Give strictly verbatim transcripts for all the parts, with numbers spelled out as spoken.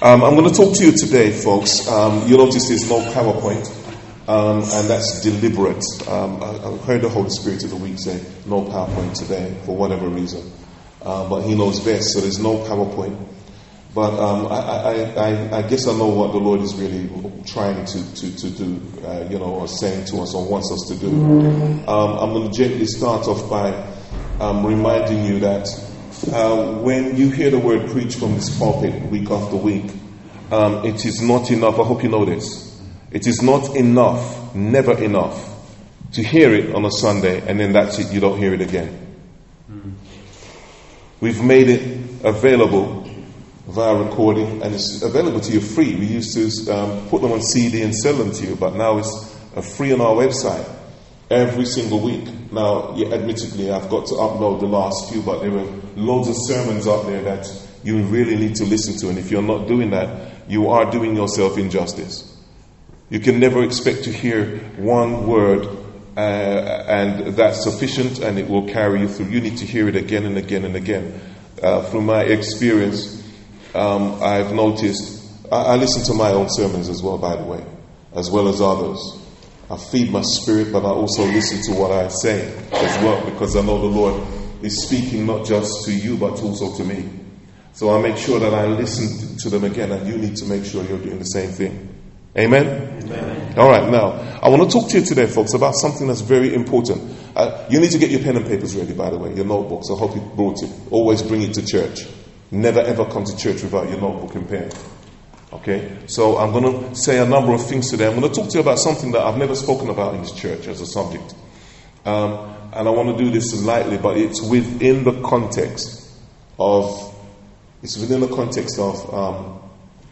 Um, I'm going to talk to you today, folks. Um, you'll notice there's no PowerPoint, um, and that's deliberate. Um, I, I heard the Holy Spirit of the week say no PowerPoint today for whatever reason, uh, but He knows best, so there's no PowerPoint. But um, I, I, I, I guess I know what the Lord is really trying to, to, to do, uh, you know, or saying to us or wants us to do. Um, I'm going to gently start off by um, reminding you that uh, when you hear the word preached from this pulpit week after week, um, it is not enough. I hope you know this. It is not enough, never enough, to hear it on a Sunday and then that's it, you don't hear it again. Mm. We've made it available via recording, and it's available to you free. We used to um, put them on C D and sell them to you, but now it's uh, free on our website every single week. Now, yeah, admittedly, I've got to upload the last few, but there are loads of sermons out there that you really need to listen to, and if you're not doing that, you are doing yourself injustice. You can never expect to hear one word uh, and that's sufficient and it will carry you through. You need to hear it again and again and again. Uh, from my experience, Um, I've noticed, I, I listen to my own sermons as well, by the way, as well as others. I feed my spirit, but I also listen to what I say as well, because I know the Lord is speaking not just to you, but also to me. So I make sure that I listen to them again, and you need to make sure you're doing the same thing. Amen? Amen. All right, now, I want to talk to you today, folks, about something that's very important. Uh, you need to get your pen and papers ready, by the way, your notebooks. I hope you brought it. Always bring it to church. Never ever come to church without your notebook and pen. Okay? So I'm going to say a number of things today. I'm going to talk to you about something that I've never spoken about in this church as a subject. Um, and I want to do this lightly, but it's within the context of, it's within the context of, um,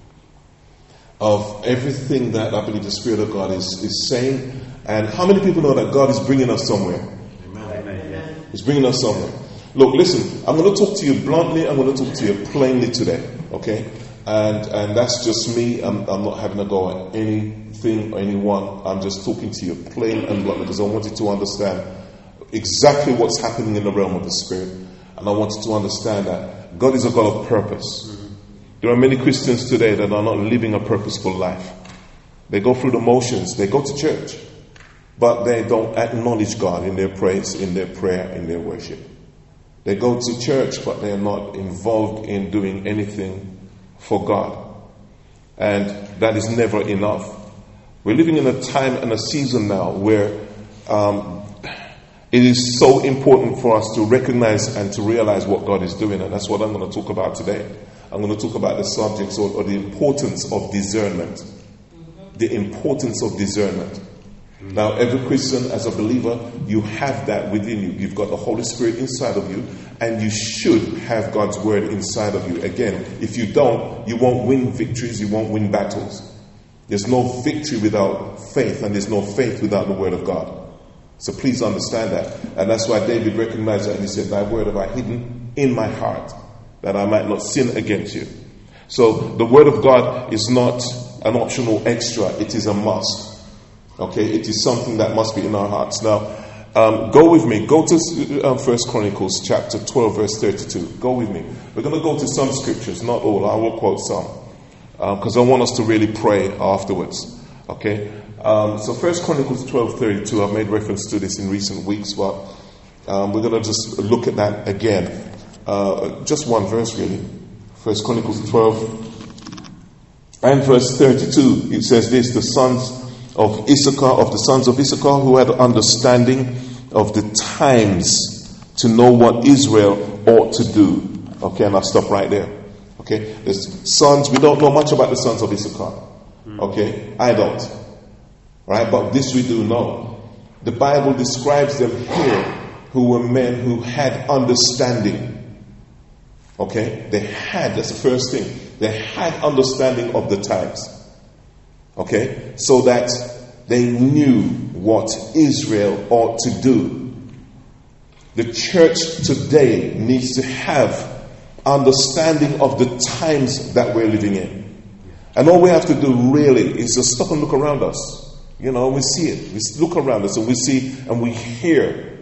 of everything that I believe the Spirit of God is, is saying. And how many people know that God is bringing us somewhere? Amen. He's bringing us somewhere. Look, listen, I'm going to talk to you bluntly, I'm going to talk to you plainly today, okay? And and that's just me. I'm, I'm not having a go at anything or anyone. I'm just talking to you plain and bluntly because I want you to understand exactly what's happening in the realm of the Spirit. And I want you to understand that God is a God of purpose. Mm-hmm. There are many Christians today that are not living a purposeful life. They go through the motions, they go to church, but they don't acknowledge God in their praise, in their prayer, in their worship. They go to church, but they are not involved in doing anything for God. And that is never enough. We're living in a time and a season now where um, it is so important for us to recognize and to realize what God is doing. And that's what I'm going to talk about today. I'm going to talk about the subjects or, or the importance of discernment. The importance of discernment. Now, every Christian, as a believer, you have that within you. You've got the Holy Spirit inside of you, and you should have God's Word inside of you. Again, if you don't, you won't win victories, you won't win battles. There's no victory without faith, and there's no faith without the Word of God. So please understand that. And that's why David recognized that, and he said, "Thy word have I hidden in my heart, that I might not sin against you." So the Word of God is not an optional extra, it is a must. Okay, it is something that must be in our hearts. Now, um, go with me. Go to um, First Chronicles chapter twelve, verse thirty-two. Go with me. We're going to go to some scriptures, not all. I will quote some because um, I want us to really pray afterwards. Okay, um, so First Chronicles twelve, thirty-two. I've made reference to this in recent weeks, but um, we're going to just look at that again. Uh, just one verse, really. First Chronicles twelve and verse thirty-two. It says this: the sons of Issachar, of the sons of Issachar, who had understanding of the times to know what Israel ought to do. Okay, and I'll stop right there. Okay, the sons, we don't know much about the sons of Issachar. Okay, I don't. Right, but this we do know. The Bible describes them here who were men who had understanding. Okay, they had, that's the first thing. They had understanding of the times. Okay, so that they knew what Israel ought to do. The church today needs to have understanding of the times that we're living in. And all we have to do really is just stop and look around us. You know, we see it. We look around us and we see and we hear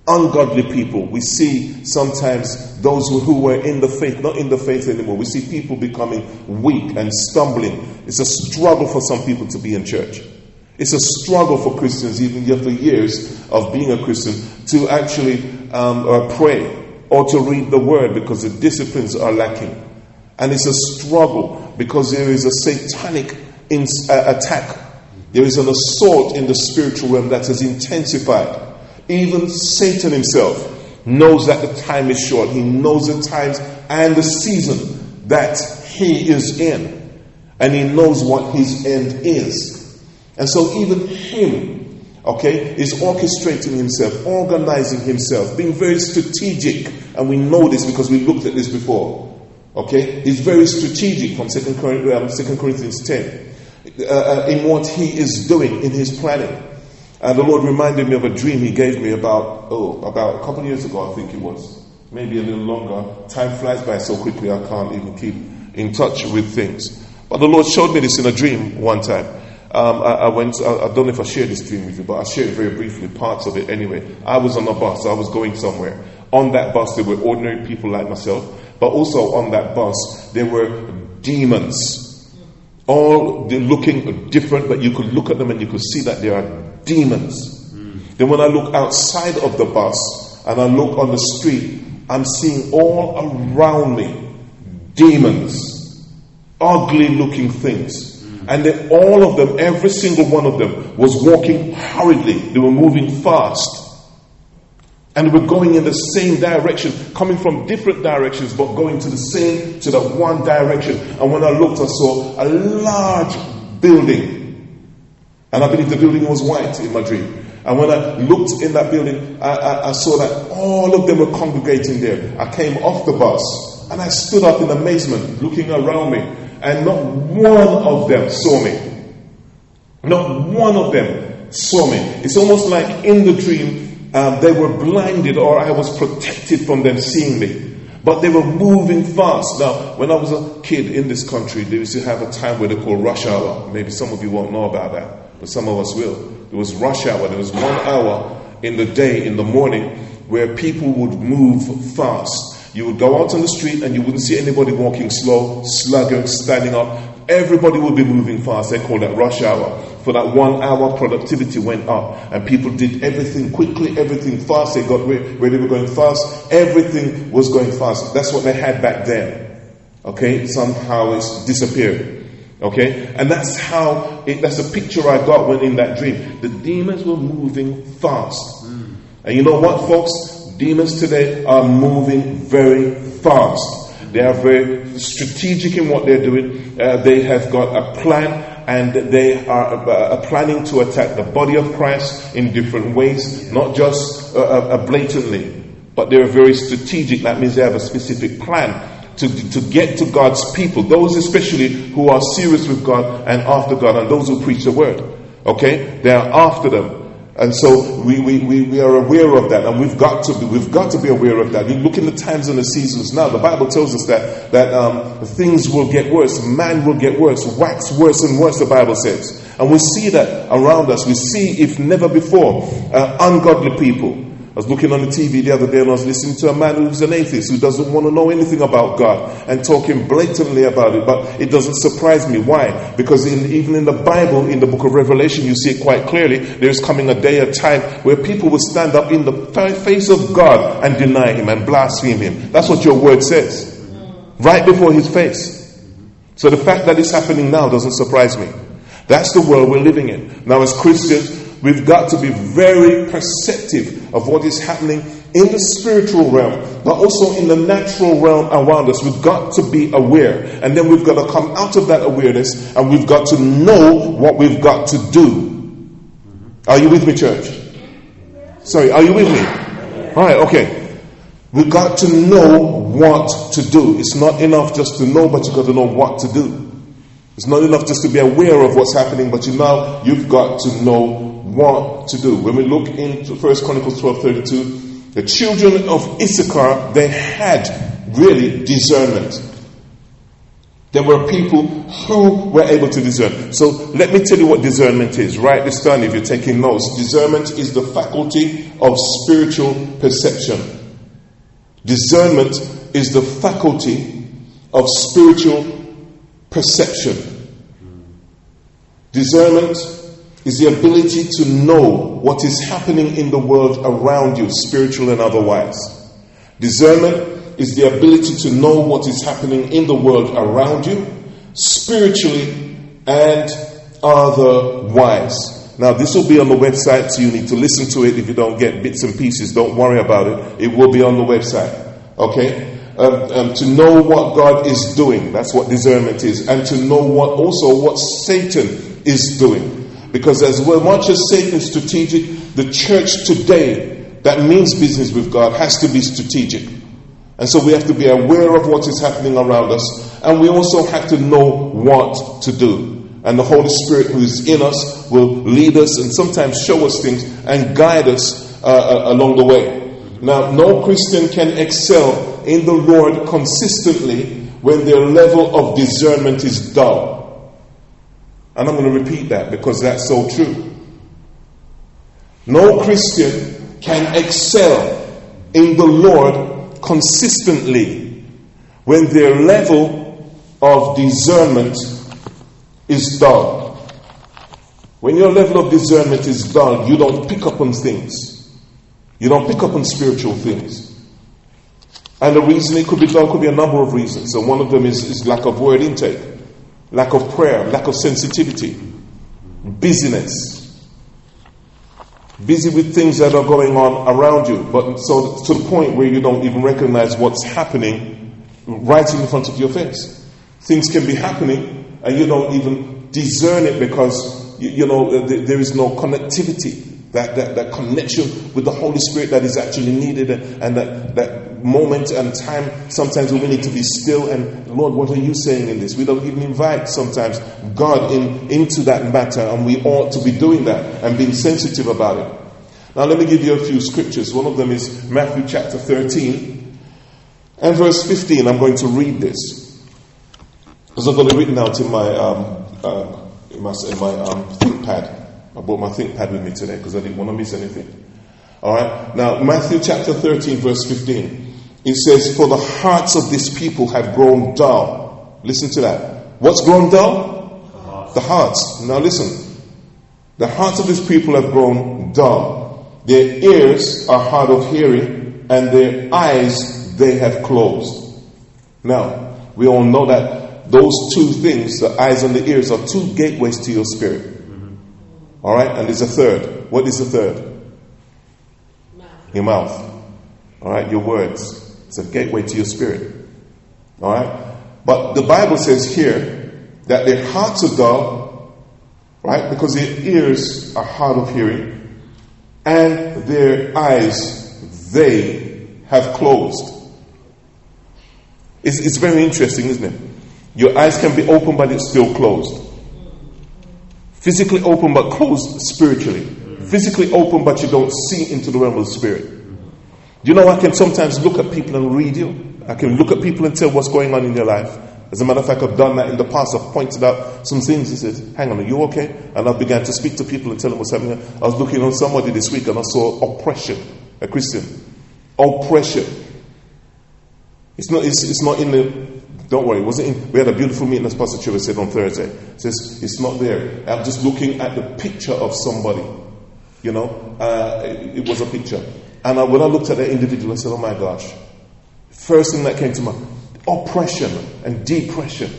ungodly people. We see sometimes those who, who were in the faith, not in the faith anymore. We see people becoming weak and stumbling. It's a struggle for some people to be in church. It's a struggle for Christians, even after years of being a Christian, to actually um, uh, pray or to read the word, because the disciplines are lacking. And it's a struggle because there is a satanic in, uh, attack. There is an assault in the spiritual realm that has intensified. Even Satan himself knows that the time is short. He knows the times and the season that he is in. And he knows what his end is. And so even him, okay, is orchestrating himself, organizing himself, being very strategic. And we know this because we looked at this before. Okay, he's very strategic from Second Corinthians ten uh, in what he is doing in his planning. And the Lord reminded me of a dream he gave me about, oh, about a couple of years ago, I think it was. Maybe a little longer. Time flies by so quickly I can't even keep in touch with things. But the Lord showed me this in a dream one time. Um, I, I went, I, I don't know if I shared this dream with you, but I shared it very briefly, parts of it anyway. I was on a bus, I was going somewhere. On that bus there were ordinary people like myself, but also on that bus there were demons. All looking different, but you could look at them and you could see that they are demons. Mm. Then when I look outside of the bus and I look on the street, I'm seeing all around me demons, ugly looking things. Mm. And then all of them, every single one of them was walking hurriedly. They were moving fast. And we're going in the same direction, coming from different directions, but going to the same, to that one direction. And when I looked, I saw a large building. And I believe the building was white in my dream. And when I looked in that building, I, I, I saw that all of them were congregating there. I came off the bus and I stood up in amazement, looking around me. And not one of them saw me. Not one of them saw me. It's almost like in the dream, Um, they were blinded, or I was protected from them seeing me. But they were moving fast. Now, when I was a kid in this country, they used to have a time where they call rush hour. Maybe some of you won't know about that, but some of us will. There was rush hour. There was one hour in the day, in the morning, where people would move fast. You would go out on the street and you wouldn't see anybody walking slow, slugging, standing up. Everybody would be moving fast. They call that rush hour. For that one hour, productivity went up. And people did everything quickly, everything fast. They got where, where they were going fast. Everything was going fast. That's what they had back then. Okay? Somehow it's disappeared. Okay? And that's how, it, that's the picture I got when in that dream. The demons were moving fast. Mm. And you know what, folks? Demons today are moving very fast. They are very strategic in what they're doing. Uh, they have got a plan, and they are uh, planning to attack the body of Christ in different ways, not just uh, uh, blatantly, but they're very strategic. That means they have a specific plan to, to get to God's people, those especially who are serious with God and after God, and those who preach the word. Okay? They are after them. And so we, we, we, we are aware of that, and we've got to be, we've got to be aware of that. You look in the times and the seasons now. The Bible tells us that that um, things will get worse. Man will get worse, wax worse and worse. The Bible says, and we see that around us. We see, if never before, uh, ungodly people. I was looking on the T V the other day and I was listening to a man who's an atheist, who doesn't want to know anything about God, and talking blatantly about it. But it doesn't surprise me. Why? Because in, even in the Bible, in the book of Revelation, you see it quite clearly. There is coming a day, a time where people will stand up in the face of God and deny him and blaspheme him. That's what your word says. Right before his face. So the fact that it's happening now doesn't surprise me. That's the world we're living in. Now, as Christians, we've got to be very perceptive of what is happening in the spiritual realm, but also in the natural realm around us. We've got to be aware. And then we've got to come out of that awareness, and we've got to know what we've got to do. Are you with me, church? Sorry, are you with me? All right, okay. We've got to know what to do. It's not enough just to know, but you've got to know what to do. It's not enough just to be aware of what's happening, but you know you've got to know what to do. When we look into First Chronicles twelve thirty-two, the children of Issachar, they had really discernment. There were people who were able to discern. So let me tell you what discernment is. Write this down if you're taking notes. Discernment is the faculty of spiritual perception. Discernment is the faculty of spiritual perception. Discernment is the ability to know what is happening in the world around you, spiritual and otherwise. Discernment is the ability to know what is happening in the world around you, spiritually and otherwise. Now, this will be on the website, so you need to listen to it. If you don't get bits and pieces, don't worry about it. It will be on the website. Okay? Um, um, to know what God is doing. That's what discernment is. And to know what also what Satan is doing. Because as well, much as Satan is strategic, the church today that means business with God has to be strategic. And so we have to be aware of what is happening around us. And we also have to know what to do. And the Holy Spirit who is in us will lead us and sometimes show us things and guide us uh, uh, along the way. Now, no Christian can excel in the Lord consistently when their level of discernment is dull. And I'm going to repeat that because that's so true. No Christian can excel in the Lord consistently when their level of discernment is dull. When your level of discernment is dull, you don't pick up on things. You don't pick up on spiritual things. And the reason it could be dull could be a number of reasons. And one of them is, is lack of word intake, lack of prayer, lack of sensitivity, busyness. Busy with things that are going on around you, but so to the point where you don't even recognize what's happening right in front of your face. Things can be happening and you don't even discern it because, you, you know, th- there is no connectivity, that, that, that connection with the Holy Spirit that is actually needed, and, and that, that moment and time. Sometimes we need to be still and, Lord, what are you saying in this? We don't even invite sometimes God in into that matter, and we ought to be doing that and being sensitive about it. Now let me give you a few scriptures. One of them is Matthew chapter thirteen and verse fifteen. I'm going to read this. Because I've got it written out in my um, uh, in my, in my um, ThinkPad. I brought my ThinkPad with me today because I didn't want to miss anything. All right. Now, Matthew chapter thirteen, verse fifteen. It says, "For the hearts of this people have grown dull." Listen to that. What's grown dull? The hearts. The hearts. Now listen. The hearts of this people have grown dull. Their ears are hard of hearing, and their eyes they have closed. Now, we all know that those two things, the eyes and the ears, are two gateways to your spirit. Mm-hmm. All right? And there's a third. What is the third? Mouth. Your mouth. All right? Your words. It's a gateway to your spirit. All right? But the Bible says here that their hearts are dull, right? Because their ears are hard of hearing, and their eyes, they have closed. It's, it's very interesting, isn't it? Your eyes can be open, but it's still closed. Physically open, but closed spiritually. Physically open, but you don't see into the realm of the spirit. You know, I can sometimes look at people and read you. I can look at people and tell what's going on in their life. As a matter of fact, I've done that in the past. I've pointed out some things. He said, "Hang on, are you okay?" And I began to speak to people and tell them what's happening. I was looking on somebody this week and I saw oppression. A Christian. Oppression. It's not, it's, it's not in the... Don't worry, it wasn't in, we had a beautiful meeting, as Pastor Trevor said on Thursday. It says, it's not there. I'm just looking at the picture of somebody. You know, uh, it, it was a picture. And I, when I looked at that individual, I said, oh my gosh. First thing that came to mind, oppression and depression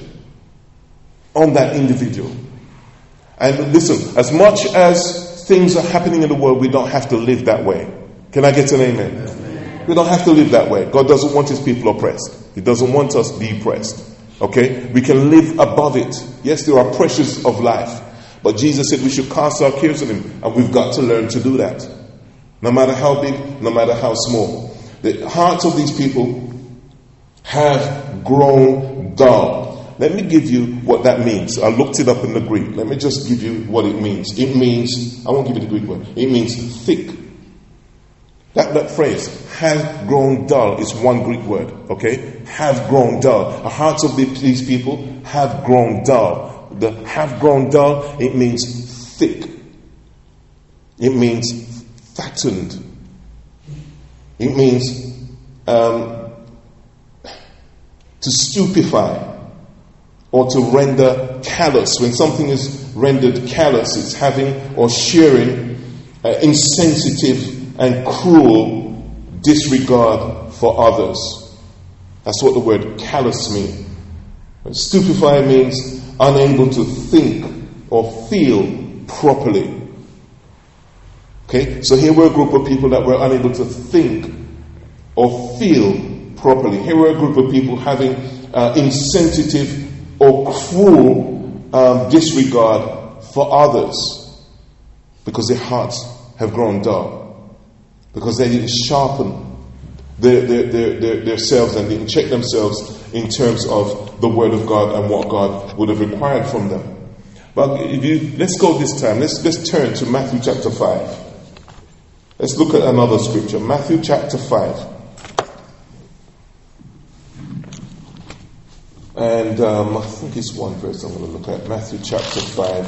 on that individual. And listen, as much as things are happening in the world, we don't have to live that way. Can I get an amen? Amen. We don't have to live that way. God doesn't want his people oppressed. He doesn't want us depressed. Okay? We can live above it. Yes, there are pressures of life. But Jesus said we should cast our cares on him. And we've got to learn to do that. No matter how big, no matter how small. The hearts of these people have grown dull. Let me give you what that means. I looked it up in the Greek. Let me just give you what it means. It means, I won't give you the Greek word. It means thick. That, that phrase, have grown dull, is one Greek word, okay? Have grown dull. The hearts of these people have grown dull. The have grown dull, it means thick. It means fattened. It means um, to stupefy or to render callous. When something is rendered callous, it's having or sharing uh, insensitive and cruel disregard for others. That's what the word callous means. Stupefy means unable to think or feel properly. Okay, so here were a group of people that were unable to think or feel properly. Here were a group of people having uh, insensitive or cruel um, disregard for others because their hearts have grown dull. Because they didn't sharpen their, their, their, their, their selves and didn't check themselves in terms of the Word of God and what God would have required from them. But if you, let's go this time. Let's, let's turn to Matthew chapter five. Let's look at another scripture. Matthew chapter five. And um, I think it's one verse I'm going to look at. Matthew chapter five.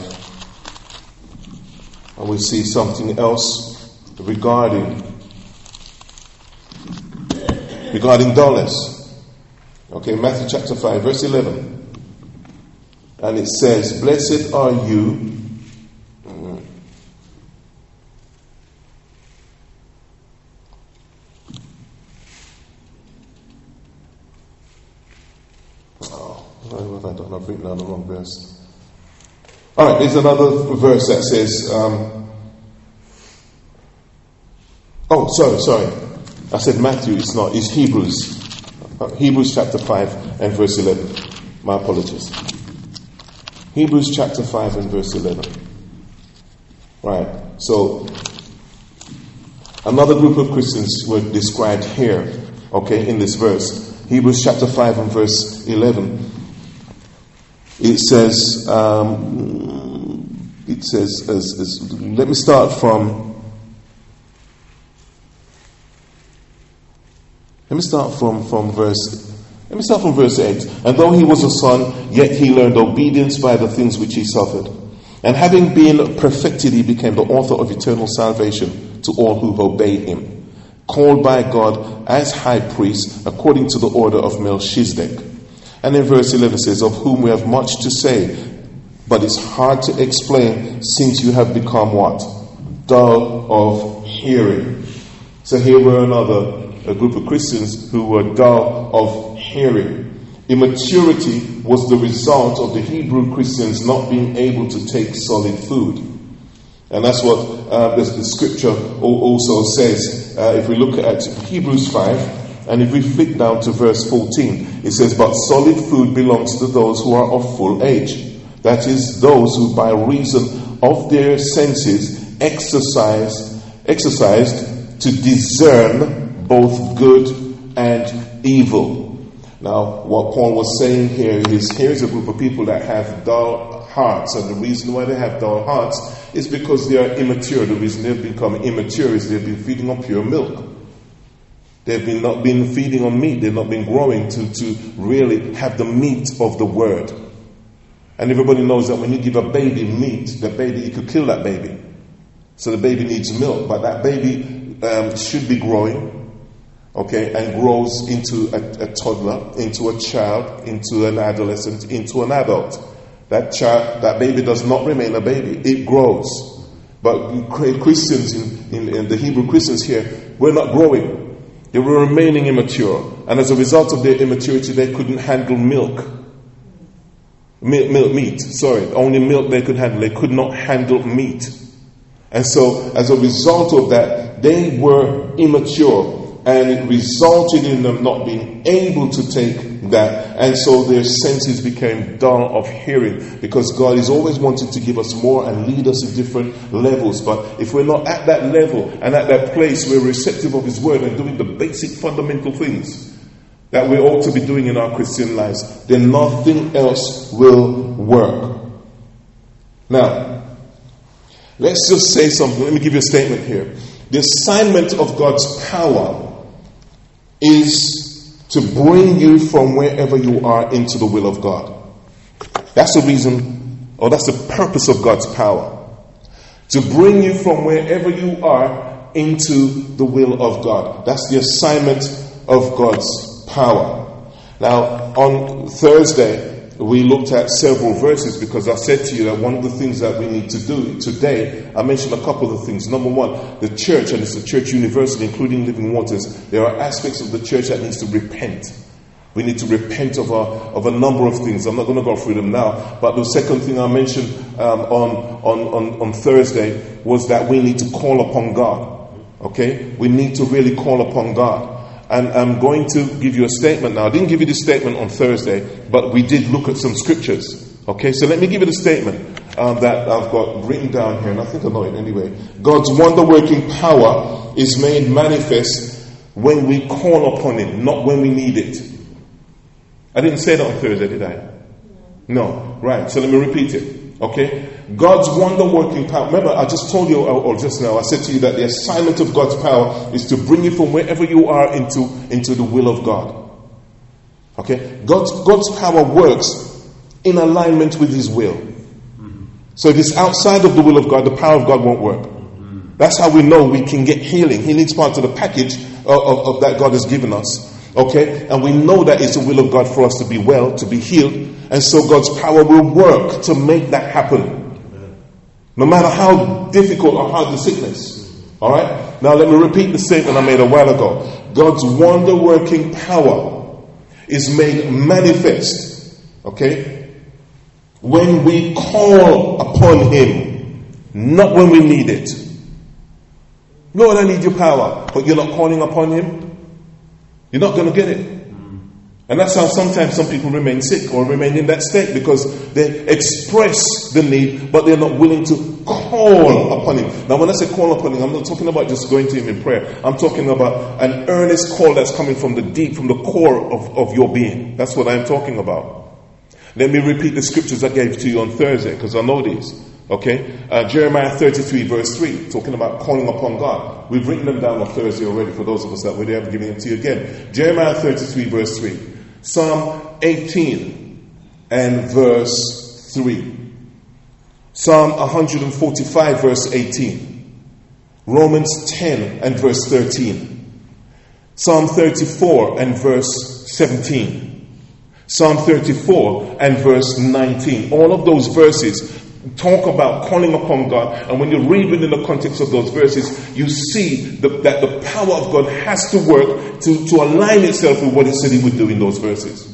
And we see something else regarding regarding dullness. Okay, Matthew chapter five, verse eleven. And it says, blessed are you. Oh, what have I done? I've written down the wrong verse. Alright, there's another verse that says, um, oh, sorry, sorry. I said Matthew, it's not, it's Hebrews. Hebrews chapter five and verse eleven. My apologies. Hebrews chapter five and verse eleven. Right, so another group of Christians were described here, okay, in this verse. Hebrews chapter five and verse eleven. It says, um, it says, as, as, let me start from Let me start from, from verse Let me start from verse eight. And though he was a son, yet he learned obedience by the things which he suffered. And having been perfected, he became the author of eternal salvation to all who obey him, called by God as high priest according to the order of Melchizedek. And in verse eleven says, of whom we have much to say, but it's hard to explain since you have become what? Dull of hearing. So here we're another a group of Christians who were dull of hearing. Immaturity was the result of the Hebrew Christians not being able to take solid food. And that's what uh, the, the scripture also says. Uh, if we look at Hebrews five, and if we flick down to verse fourteen, it says, but solid food belongs to those who are of full age. That is, those who by reason of their senses exercise, exercised to discern both good and evil. Now, what Paul was saying here is, here's a group of people that have dull hearts, and the reason why they have dull hearts is because they are immature. The reason they've become immature is they've been feeding on pure milk. They've been not been feeding on meat. They've not been growing to, to really have the meat of the word. And everybody knows that when you give a baby meat, the baby, you could kill that baby. So the baby needs milk, but that baby um, should be growing. Okay, and grows into a, a toddler, into a child, into an adolescent, into an adult. That child, that baby does not remain a baby. It grows. But Christians, in, in, in the Hebrew Christians here, were not growing. They were remaining immature. And as a result of their immaturity, they couldn't handle milk. Milk, milk meat, sorry. Only milk they could handle. They could not handle meat. And so, as a result of that, they were immature. And it resulted in them not being able to take that. And so their senses became dull of hearing. Because God is always wanting to give us more and lead us in different levels. But if we're not at that level and at that place, we're receptive of His Word and doing the basic fundamental things that we ought to be doing in our Christian lives, then nothing else will work. Now, let's just say something. Let me give you a statement here. The assignment of God's power is to bring you from wherever you are into the will of God. That's the reason, or that's the purpose of God's power. To bring you from wherever you are into the will of God. That's the assignment of God's power. Now, on Thursday, we looked at several verses because I said to you that one of the things that we need to do today, I mentioned a couple of things. Number one, the church, and it's the church university, including Living Waters, there are aspects of the church that needs to repent. We need to repent of a, of a number of things. I'm not going to go through them now. But the second thing I mentioned um, on, on, on, on Thursday was that we need to call upon God. Okay? We need to really call upon God. And I'm going to give you a statement now. I didn't give you the statement on Thursday, but we did look at some scriptures. Okay, so let me give you the statement um, that I've got written down here, and I think I know it anyway. God's wonder-working power is made manifest when we call upon Him, not when we need it. I didn't say that on Thursday, did I? No. Right, so let me repeat it. Okay? God's wonder-working power. Remember, I just told you, or, or just now, I said to you that the assignment of God's power is to bring you from wherever you are into, into the will of God. Okay? God's, God's power works in alignment with His will. Mm-hmm. So if it's outside of the will of God, the power of God won't work. Mm-hmm. That's how we know we can get healing. Healing's part of the package of, of, of that God has given us. Okay? And we know that it's the will of God for us to be well, to be healed. And so God's power will work to make that happen. No matter how difficult or hard the sickness. Alright? Now let me repeat the statement I made a while ago. God's wonder-working power is made manifest. Okay? When we call upon Him. Not when we need it. Lord, I need your power. But you're not calling upon Him. You're not going to get it. And that's how sometimes some people remain sick or remain in that state, because they express the need, but they're not willing to call upon Him. Now, when I say call upon Him, I'm not talking about just going to Him in prayer. I'm talking about an earnest call that's coming from the deep, from the core of, of your being. That's what I'm talking about. Let me repeat the scriptures I gave to you on Thursday, because I know these. Okay? Uh, Jeremiah thirty-three verse three, talking about calling upon God. We've written them down on Thursday already for those of us that were there. I'm giving them to you again. Jeremiah thirty-three verse three. Psalm eighteen and verse three. Psalm one forty-five verse eighteen. Romans ten and verse thirteen. Psalm thirty-four and verse seventeen. Psalm thirty-four and verse nineteen. All of those verses talk about calling upon God, and when you read within the context of those verses, you see the, that the power of God has to work to, to align itself with what He said He would do in those verses.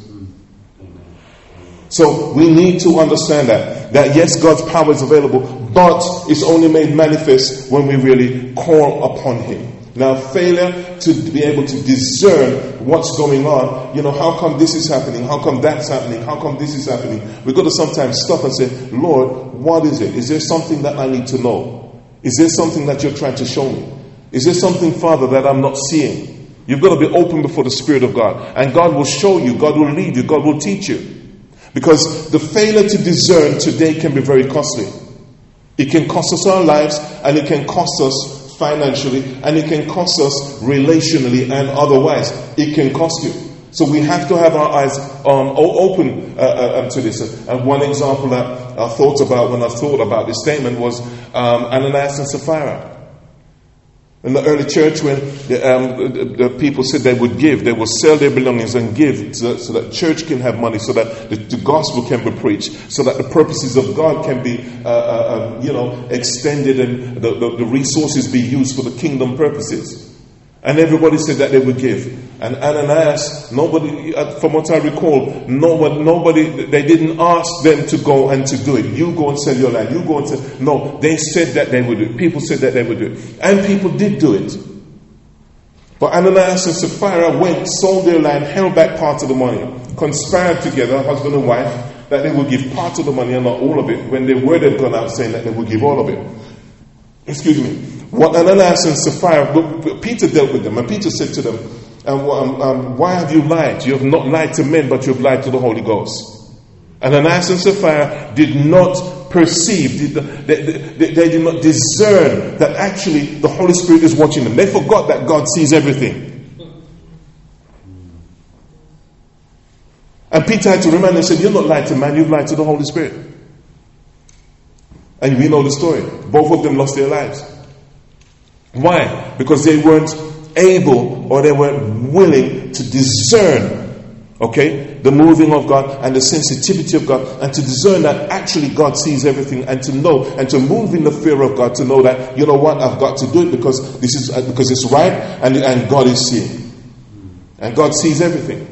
So we need to understand that, that yes, God's power is available, but it's only made manifest when we really call upon Him. Now, failure to be able to discern what's going on, you know, how come this is happening? How come that's happening? How come this is happening? We've got to sometimes stop and say, Lord, what is it? Is there something that I need to know? Is there something that you're trying to show me? Is there something, Father, that I'm not seeing? You've got to be open before the Spirit of God. And God will show you, God will lead you, God will teach you. Because the failure to discern today can be very costly. It can cost us our lives, and it can cost us financially, and it can cost us relationally and otherwise. It can cost you. So we have to have our eyes um, open uh, uh, to this. And one example that I thought about when I thought about this statement was um, Ananias and Sapphira. In the early church, when the, um, the, the people said they would give, they would sell their belongings and give so that, so that church can have money, so that the, the gospel can be preached, so that the purposes of God can be, uh, uh, you know, extended, and the, the, the resources be used for the kingdom purposes. And everybody said that they would give. And Ananias, nobody, from what I recall, no one, nobody, they didn't ask them to go and to do it. You go and sell your land. You go and sell. No, they said that they would do it. People said that they would do it. And people did do it. But Ananias and Sapphira went, sold their land, held back part of the money, conspired together, husband and wife, that they would give part of the money and not all of it, when their word had gone out saying that they would give all of it. Excuse me. What Ananias and Sapphira, Peter dealt with them, and Peter said to them, um, um, um, why have you lied? You have not lied to men, but you have lied to the Holy Ghost. Ananias and Sapphira did not perceive, they, they, they did not discern that actually the Holy Spirit is watching them. They forgot that God sees everything. And Peter had to remind them and said, you're not lying to man, you've lied to the Holy Spirit. And we know the story. Both of them lost their lives. Why? Because they weren't able or they weren't willing to discern, okay, the moving of God and the sensitivity of God, and to discern that actually God sees everything, and to know and to move in the fear of God, to know that, you know what, I've got to do it because this is because it's right, and, and God is seeing. And God sees everything.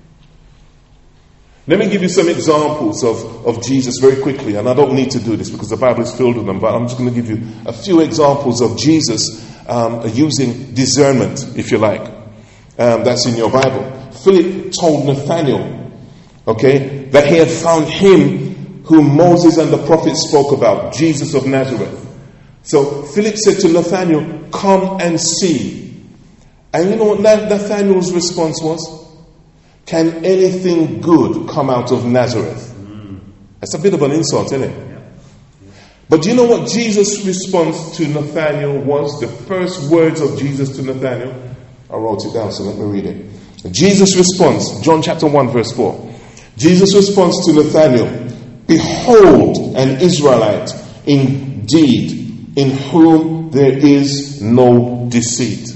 Let me give you some examples of, of Jesus very quickly, and I don't need to do this because the Bible is filled with them, but I'm just going to give you a few examples of Jesus um, using discernment, if you like. Um, that's in your Bible. Philip told Nathanael, okay, that he had found him whom Moses and the prophets spoke about, Jesus of Nazareth. So Philip said to Nathanael, come and see. And you know what Nathanael's response was? Can anything good come out of Nazareth? That's a bit of an insult, isn't it? But do you know what Jesus' response to Nathanael was? The first words of Jesus to Nathanael? I wrote it down, so let me read it. Jesus' response, John chapter one, verse four. Jesus' response to Nathanael, behold an Israelite indeed, in whom there is no deceit.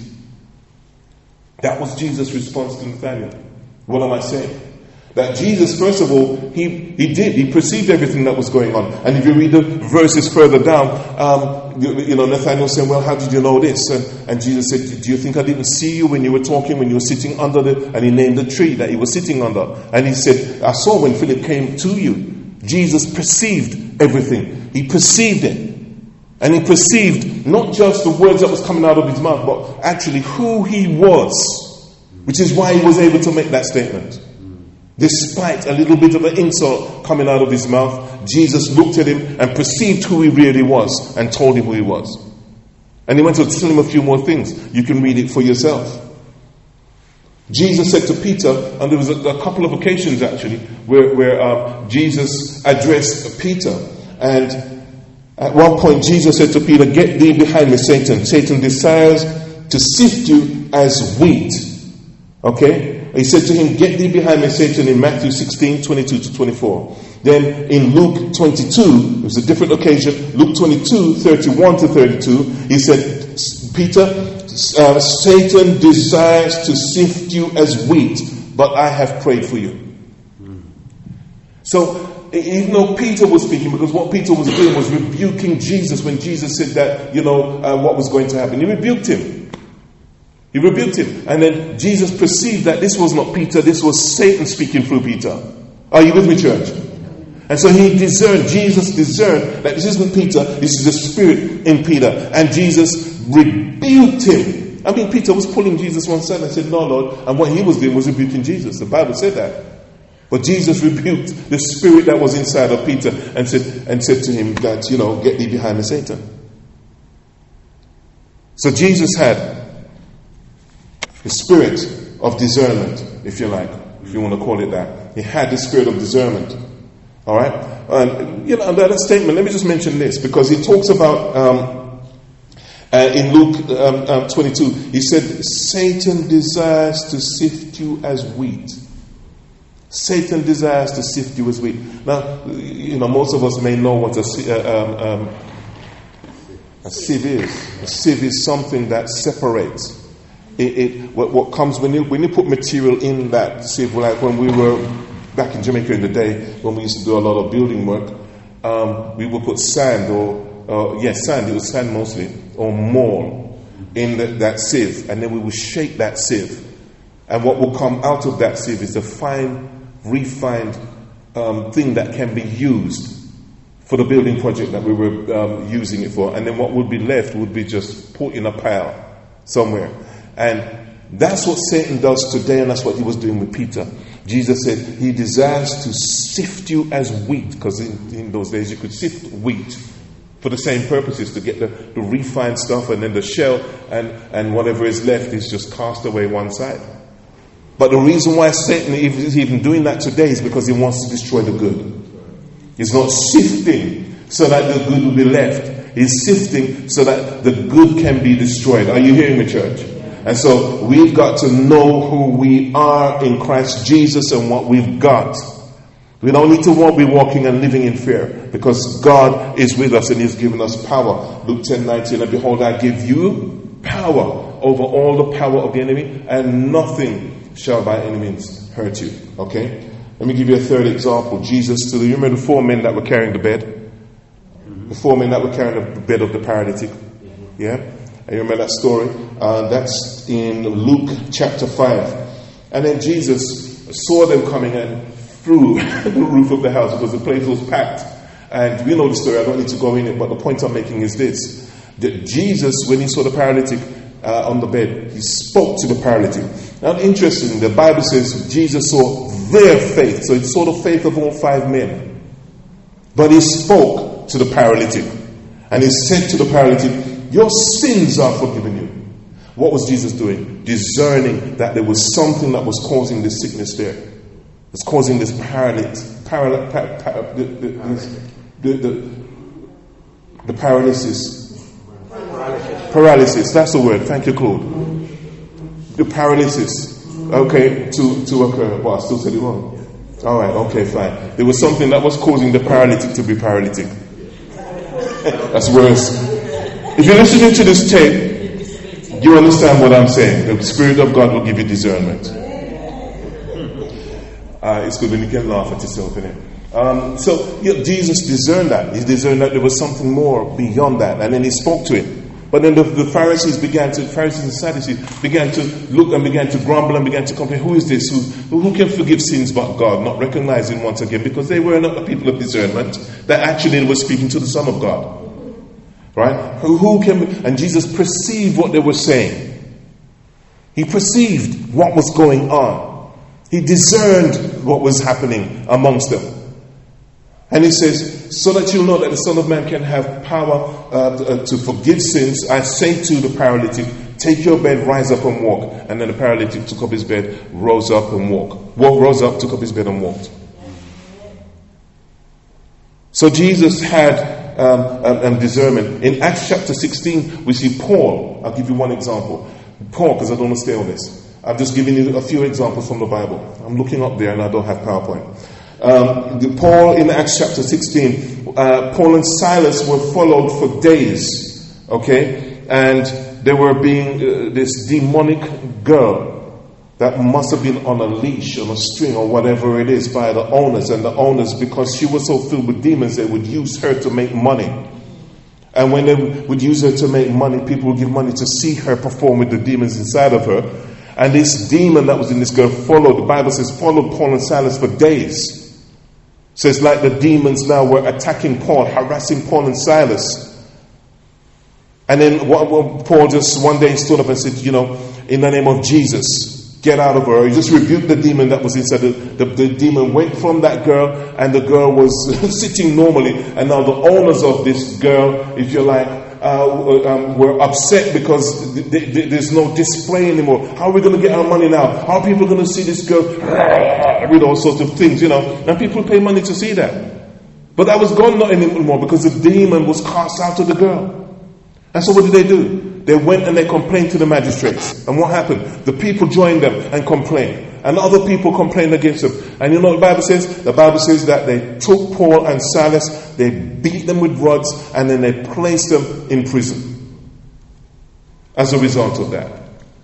That was Jesus' response to Nathanael. What am I saying? That Jesus, first of all, he, he did, he perceived everything that was going on. And if you read the verses further down, um, you, you know, Nathanael saying, well, how did you know this? And, and Jesus said, do you think I didn't see you when you were talking, when you were sitting under the, and he named the tree that he was sitting under. And he said, I saw when Philip came to you. Jesus perceived everything. He perceived it. And he perceived not just the words that was coming out of his mouth, but actually who he was. Which is why he was able to make that statement. Despite a little bit of an insult coming out of his mouth, Jesus looked at him and perceived who he really was and told him who he was. And he went to tell him a few more things. You can read it for yourself. Jesus said to Peter, and there was a, a couple of occasions actually, where, where uh, Jesus addressed Peter. And at one point Jesus said to Peter, get thee behind me, Satan. Satan desires to sift you as wheat. Okay? He said to him, get thee behind me, Satan, in Matthew sixteen, twenty-two to twenty-four. Then in Luke twenty-two, it was a different occasion, Luke twenty-two, thirty-one to thirty-two, he said, Peter, uh, Satan desires to sift you as wheat, but I have prayed for you. Mm. So, even though Peter was speaking, because what Peter was doing was rebuking Jesus when Jesus said that, you know, uh, what was going to happen. He rebuked him. He rebuked him. And then Jesus perceived that this was not Peter, this was Satan speaking through Peter. Are you with me, church? And so he discerned, Jesus discerned that this isn't Peter, this is the Spirit in Peter. And Jesus rebuked him. I mean, Peter was pulling Jesus one side and said, no, Lord. And what he was doing was rebuking Jesus. The Bible said that. But Jesus rebuked the spirit that was inside of Peter and said, and said to him that, you know, get thee behind me, Satan. So Jesus had the spirit of discernment, if you like, if you want to call it that. He had the spirit of discernment. All right? And, you know, that statement, let me just mention this, because he talks about, um, uh, in Luke um, um, twenty-two, he said, Satan desires to sift you as wheat. Satan desires to sift you as wheat. Now, you know, most of us may know what a, uh, um, um, a sieve is. A sieve is something that separates. It, it what, what comes when you when you put material in that sieve, like when we were back in Jamaica in the day when we used to do a lot of building work, um, we would put sand or uh, yes, sand. It was sand mostly or mold in the, that sieve, and then we would shake that sieve, and what will come out of that sieve is a fine, refined um, thing that can be used for the building project that we were um, using it for, and then what would be left would be just put in a pile somewhere. And that's what Satan does today, and that's what he was doing with Peter. Jesus said he desires to sift you as wheat, because in, in those days you could sift wheat for the same purposes, to get the, the refined stuff, and then the shell and, and whatever is left is just cast away one side. But the reason why Satan is even doing that today is because he wants to destroy the good. He's not sifting so that the good will be left. He's sifting so that the good can be destroyed. Are you hearing me, church? And so we've got to know who we are in Christ Jesus and what we've got. We don't need to walk, be walking and living in fear, because God is with us and He's given us power. Luke ten nineteen, and behold, I give you power over all the power of the enemy, and nothing shall by any means hurt you. Okay? Let me give you a third example. Jesus to the, you remember the four men that were carrying the bed? The four men that were carrying the bed of the paralytic. Yeah? And you remember that story? Uh, that's in Luke chapter five. And then Jesus saw them coming and through the roof of the house because the place was packed. And we know the story, I don't need to go in it, but the point I'm making is this. That Jesus, when he saw the paralytic uh, on the bed, he spoke to the paralytic. Now, interesting, the Bible says Jesus saw their faith. So he saw the faith of all five men. But he spoke to the paralytic. And he said to the paralytic, your sins are forgiven you. What was Jesus doing? Discerning that there was something that was causing this sickness there. It's causing this paralysis, paral- par- par- the, the, the, the, the paralysis. paralysis. Paralysis, that's the word. Thank you, Claude. The paralysis, okay, to, to occur. Well, I still said it wrong. All right, okay, fine. There was something that was causing the paralytic to be paralytic. That's worse. If you're listening to this tape, you understand what I'm saying. The Spirit of God will give you discernment. Uh, it's good when you can laugh at yourself, isn't it? Um, so you know, Jesus discerned that. He discerned that there was something more beyond that, and then he spoke to it. But then the, the Pharisees began to, Pharisees and Sadducees began to look and began to grumble and began to complain. Who is this? Who, who can forgive sins but God? Not recognizing once again, because they were not the people of discernment, that actually were speaking to the Son of God. Right? Who, who can? And Jesus perceived what they were saying. He perceived what was going on. He discerned what was happening amongst them. And he says, so that you'll know that the Son of Man can have power uh, to, uh, to forgive sins, I say to the paralytic, take your bed, rise up and walk. And then the paralytic took up his bed, rose up and walked. Well, rose up, took up his bed and walked. So Jesus had um, um, um, discernment. In Acts chapter sixteen, we see Paul. I'll give you one example. Paul, because I don't want to stay on this. I've just given you a few examples from the Bible. I'm looking up there and I don't have PowerPoint. Um, the, Paul in Acts chapter sixteen, uh, Paul and Silas were followed for days, okay? And they were being, uh, this demonic girl that must have been on a leash, on a string or whatever it is by the owners. And the owners, because she was so filled with demons, they would use her to make money. And when they would use her to make money, people would give money to see her perform with the demons inside of her. And this demon that was in this girl followed, the Bible says, followed Paul and Silas for days. So it's like the demons now were attacking Paul, harassing Paul and Silas. And then Paul just one day stood up and said, you know, in the name of Jesus, get out of her. He just rebuked the demon that was inside. The, the, the demon went from that girl, and the girl was sitting normally. And now the owners of this girl, if you like, Uh, um, were upset because th- th- th- there's no display anymore. How are we going to get our money now? How are people going to see this girl with all sorts of things, you know? And people pay money to see that. But that was gone not anymore because the demon was cast out of the girl. And so what did they do? They went and they complained to the magistrates. And what happened? The people joined them and complained. And other people complained against them. And you know what the Bible says? The Bible says that they took Paul and Silas, they beat them with rods, and then they placed them in prison. As a result of that.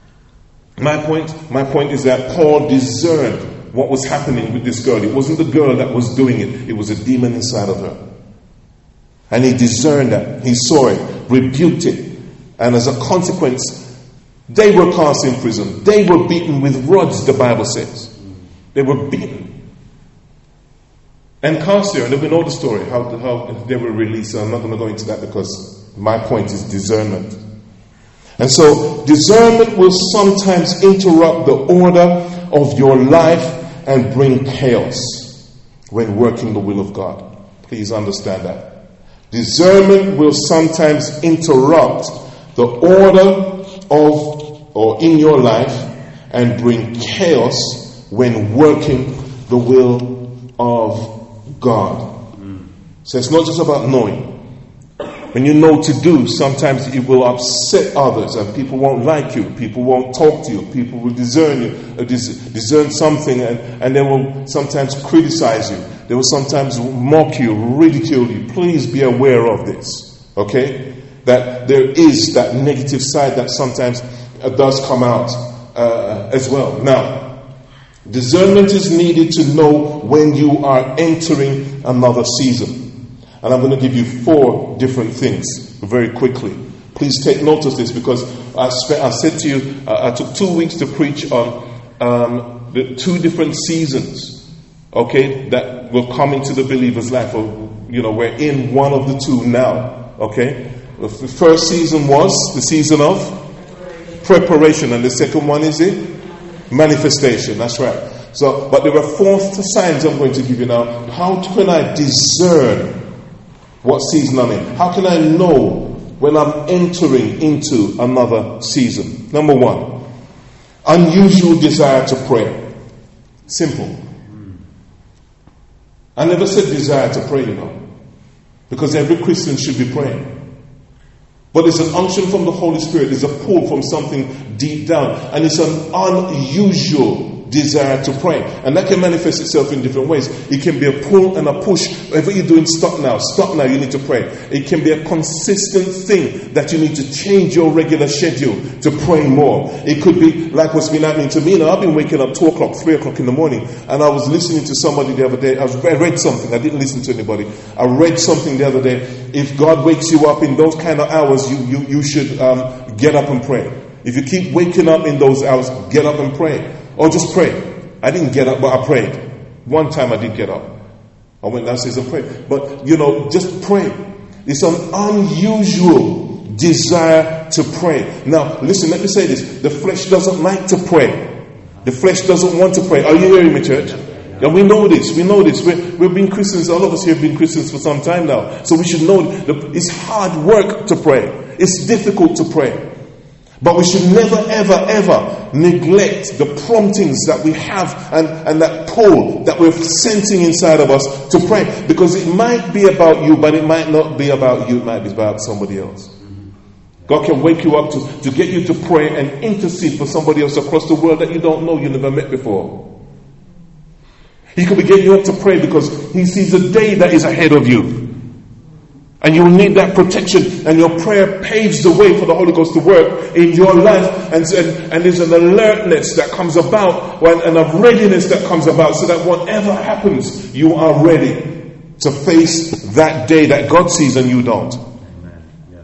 My point, my point is that Paul discerned what was happening with this girl. It wasn't the girl that was doing it. It was a demon inside of her. And he discerned that. He saw it, rebuked it. And as a consequence, they were cast in prison. They were beaten with rods, the Bible says. They were beaten. And cast there, and we know the story, how, how they were released. So I'm not going to go into that because my point is discernment. And so, discernment will sometimes interrupt the order of your life and bring chaos when working the will of God. Please understand that. Discernment will sometimes interrupt the order of or in your life and bring chaos when working the will of God. Mm. So it's not just about knowing. When you know to do, sometimes it will upset others and people won't like you. People won't talk to you. People will discern you, uh, dis- discern something and, and they will sometimes criticize you. They will sometimes mock you, ridicule you. Please be aware of this, okay? That there is that negative side that sometimes uh, does come out uh, as well. Now, discernment is needed to know when you are entering another season. And I'm going to give you four different things very quickly. Please take note of this because I, spe- I said to you, uh, I took two weeks to preach on um, the two different seasons, okay, that will come into the believer's life. Or, you know, we're in one of the two now, okay. The first season was the season of preparation, and the second one is it? Manifestation, that's right. So, but there are four signs I'm going to give you now. How can I discern what season I'm in? How can I know when I'm entering into another season? Number one, unusual desire to pray. Simple. I never said desire to pray, you know, because every Christian should be praying. But it's an unction from the Holy Spirit. There's a pull from something deep down. And it's an unusual desire to pray. And that can manifest itself in different ways. It can be a pull and a push. Whatever you're doing, stop now. Stop now. You need to pray. It can be a consistent thing that you need to change your regular schedule to pray more. It could be like what's been happening to me. Now, I've been waking up two o'clock, three o'clock in the morning. And I was listening to somebody the other day. I, was, I read something. I didn't listen to anybody. I read something the other day. If God wakes you up in those kind of hours, you, you, you should um, get up and pray. If you keep waking up in those hours, get up and pray. Or just pray. I didn't get up, but I prayed. One time I did get up. I went downstairs and prayed. But, you know, just pray. It's an unusual desire to pray. Now, listen, let me say this. The flesh doesn't like to pray. The flesh doesn't want to pray. Are you hearing me, church? And we know this. We know this. We're, we've been Christians. All of us here have been Christians for some time now. So we should know that it's hard work to pray. It's difficult to pray. But we should never, ever, ever neglect the promptings that we have and, and that pull that we're sensing inside of us to pray. Because it might be about you, but it might not be about you. It might be about somebody else. God can wake you up to, to get you to pray and intercede for somebody else across the world that you don't know, you never met before. He could be getting you up to pray because he sees a day that is ahead of you. And you will need that protection, and your prayer paves the way for the Holy Ghost to work in your life. And, and, and there's an alertness that comes about, and a readiness that comes about, so that whatever happens, you are ready to face that day that God sees and you don't. Amen. Yeah.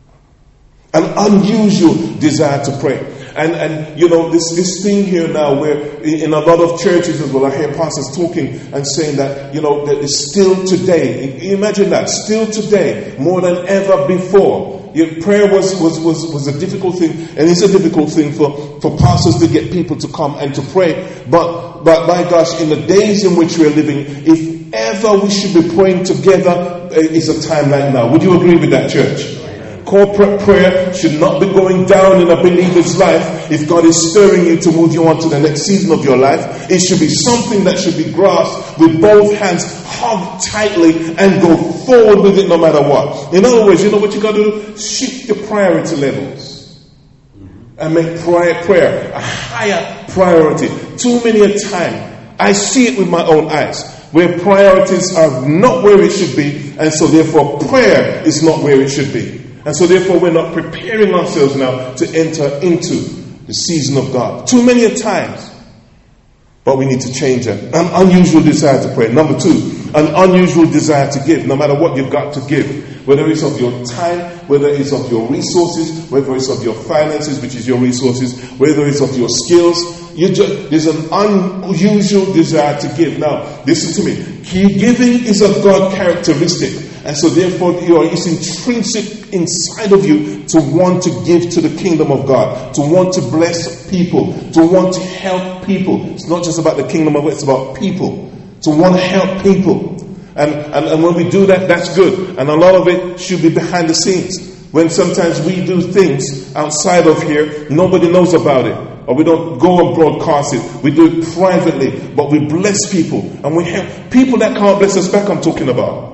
An unusual desire to pray. And, and you know, this, this thing here now where in a lot of churches as well, I hear pastors talking and saying that, you know, that it's still today. Imagine that. Still today, more than ever before. Your prayer was, was, was, was a difficult thing. And it's a difficult thing for, for pastors to get people to come and to pray. But, but my gosh, in the days in which we're living, if ever we should be praying together, it's a time like now. Would you agree with that, church? Corporate prayer should not be going down in a believer's life. If God is stirring you to move you on to the next season of your life, it should be something that should be grasped with both hands, hug tightly, and go forward with it no matter what. In other words, you know what you got to do? Shift your priority levels and make prayer, prayer a higher priority. Too many a time, I see it with my own eyes, where priorities are not where it should be, and so therefore prayer is not where it should be. And so therefore we're not preparing ourselves now to enter into the season of God. Too many a times. But we need to change it. An unusual desire to pray. Number two, an unusual desire to give. No matter what you've got to give. Whether it's of your time, whether it's of your resources, whether it's of your finances, which is your resources, whether it's of your skills. You just, there's an unusual desire to give. Now, listen to me. Giving is a God characteristic. And so therefore, you know, it's intrinsic inside of you to want to give to the kingdom of God, to want to bless people, to want to help people. It's not just about the kingdom of God, it's about people. To want to help people. And, and, and when we do that, that's good. And a lot of it should be behind the scenes. When sometimes we do things outside of here, nobody knows about it. Or we don't go and broadcast it. We do it privately. But we bless people. And we help people that can't bless us back, I'm talking about.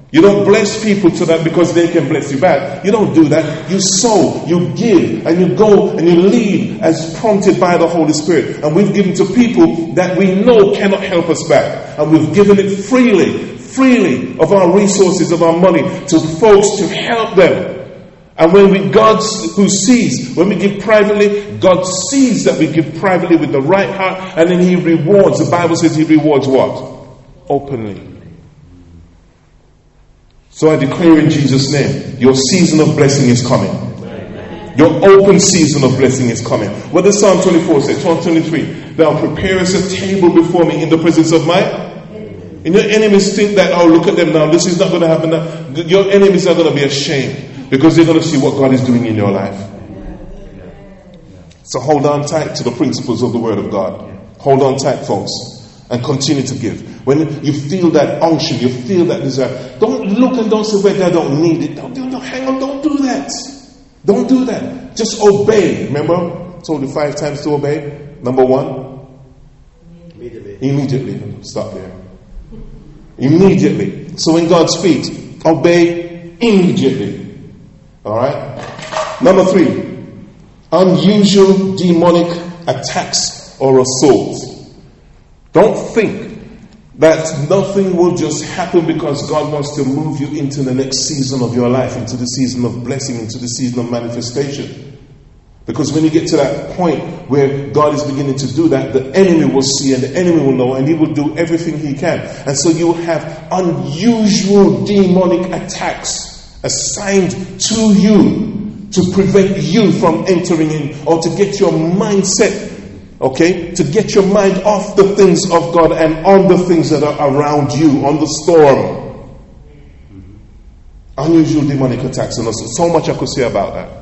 You don't bless people so that because they can bless you back. You don't do that. You sow, you give, and you go and you lead as prompted by the Holy Spirit. And we've given to people that we know cannot help us back. And we've given it freely, freely of our resources, of our money to folks to help them. And when we, God who sees, when we give privately, God sees that we give privately with the right heart, and then He rewards. The Bible says He rewards what? Openly. So I declare in Jesus' name, your season of blessing is coming. Amen. Your open season of blessing is coming. What does Psalm twenty-four say? Psalm twenty-three. Thou preparest a table before me in the presence of my... And your enemies think that, oh, look at them now, this is not going to happen now. Your enemies are going to be ashamed because they're going to see what God is doing in your life. So hold on tight to the principles of the Word of God. Hold on tight, folks. And continue to give. When you feel that unction, you feel that desire, don't look and don't say, well, I don't need it. Don't, don't, hang on, don't do that. Don't do that. Just obey. Remember, I told you five times to obey. Number one, immediately. Immediately. Stop there. Immediately. So when God speaks, obey immediately. Alright? Number three, unusual demonic attacks or assaults. Don't think that nothing will just happen because God wants to move you into the next season of your life, into the season of blessing, into the season of manifestation. Because when you get to that point where God is beginning to do that, the enemy will see and the enemy will know, and he will do everything he can. And so you will have unusual demonic attacks assigned to you to prevent you from entering in, or to get your mindset, okay, to get your mind off the things of God and on the things that are around you, on the storm. Unusual demonic attacks. And there's so much I could say about that.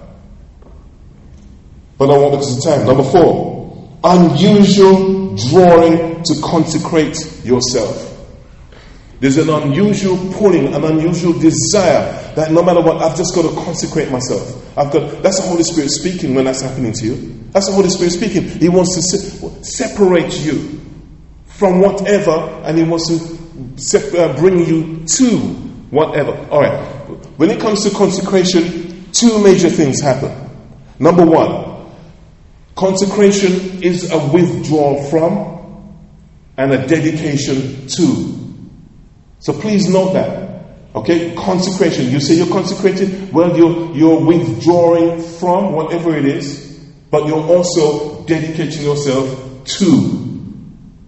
But I won't because of time. Number four, unusual drawing to consecrate yourself. There's an unusual pulling, an unusual desire that no matter what, I've just got to consecrate myself. I've got. That's the Holy Spirit speaking when that's happening to you. That's the Holy Spirit speaking. He wants to se- separate you from whatever, and He wants to se- uh, bring you to whatever. All right. When it comes to consecration, two major things happen. Number one, consecration is a withdrawal from and a dedication to. So please note that. Okay, consecration. You say you're consecrated. Well, you're, you're withdrawing from whatever it is, but you're also dedicating yourself to.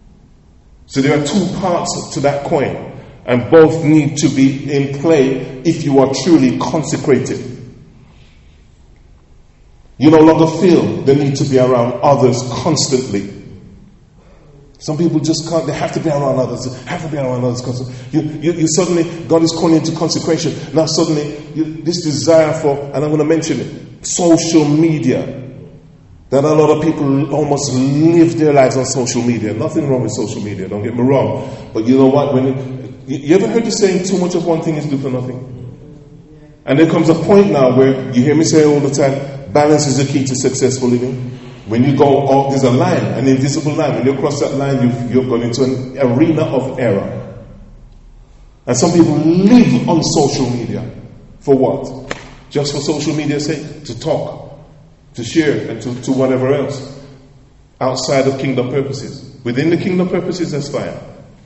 So there are two parts to that coin, and both need to be in play if you are truly consecrated. You no longer feel the need to be around others constantly. Some people just can't, they have to be around others, have to be around others constantly. You, you, you suddenly, God is calling you to consecration. Now suddenly, you, this desire for, and I'm going to mention it, social media. That a lot of people almost live their lives on social media. Nothing wrong with social media, don't get me wrong. But you know what, when it, you, you ever heard the saying, too much of one thing is good for nothing? And there comes a point now where you hear me say all the time, balance is the key to successful living. When you go out, there's a line, an invisible line. When you cross that line, you've, you've gone into an arena of error. And some people live on social media. For what? Just for social media's sake? To talk, to share, and to, to whatever else. Outside of kingdom purposes. Within the kingdom purposes, that's fine.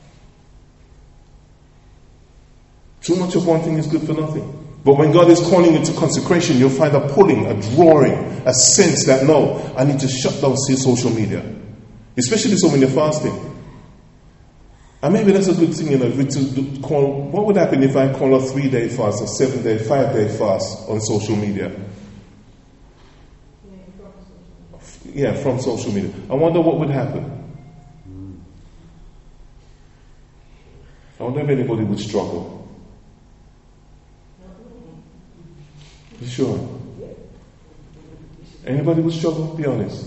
Too much of one thing is good for nothing. But when God is calling you to consecration, you'll find a pulling, a drawing, a sense that, no, I need to shut down social media. Especially so when you're fasting. And maybe that's a good thing, you know, to call, what would happen if I call a three-day fast, a seven-day, five-day fast on social media? Yeah, from social media. I wonder what would happen. I wonder if anybody would struggle. You sure? Anybody would struggle? Be honest.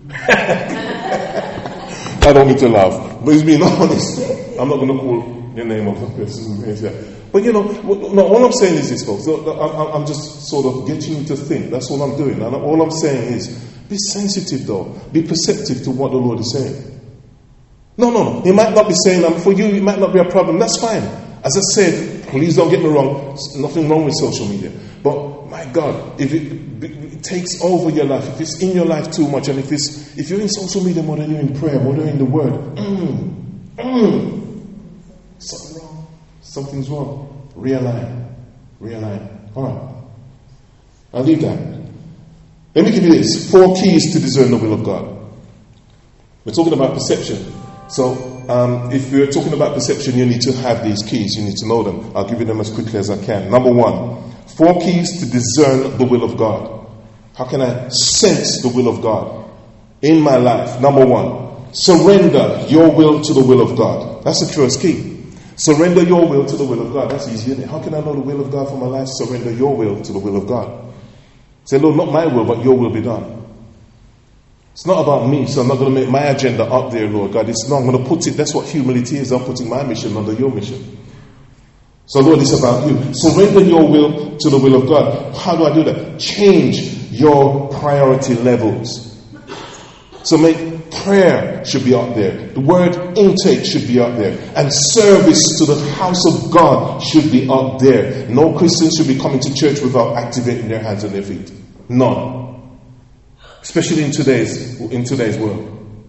I don't need to laugh, but it's being honest. I'm not going to call the name of the person who is there. But you know, no, all I'm saying is this, folks. I'm just sort of getting you to think. That's all I'm doing. And all I'm saying is, be sensitive though. Be perceptive to what the Lord is saying. No, no, no. He might not be saying, um, for you, it might not be a problem. That's fine. As I said, please don't get me wrong, there's nothing wrong with social media. But my God, if it, it takes over your life, if it's in your life too much, and if it's if you're in social media more than you're in prayer, more than you're in the Word, mm, mm, something wrong. Something's wrong. Realign. Realign. All right. I'll leave that. Let me give you this. Four keys to discern the will of God. We're talking about perception. So, um, if we're talking about perception, you need to have these keys. You need to know them. I'll give you them as quickly as I can. Number one, four keys to discern the will of God. How can I sense the will of God in my life? Number one, surrender your will to the will of God. That's the first key. Surrender your will to the will of God. That's easy, isn't it? How can I know the will of God for my life? Surrender your will to the will of God. Say, Lord, not my will, but your will be done. It's not about me, so I'm not going to make my agenda up there, Lord God. It's not, I'm going to put it, that's what humility is. I'm putting my mission under your mission. So, Lord, it's about you. Surrender your will to the will of God. How do I do that? Change your priority levels. So make prayer should be up there. The word intake should be up there. And service to the house of God should be up there. No Christians should be coming to church without activating their hands and their feet. None. Especially in today's in today's world.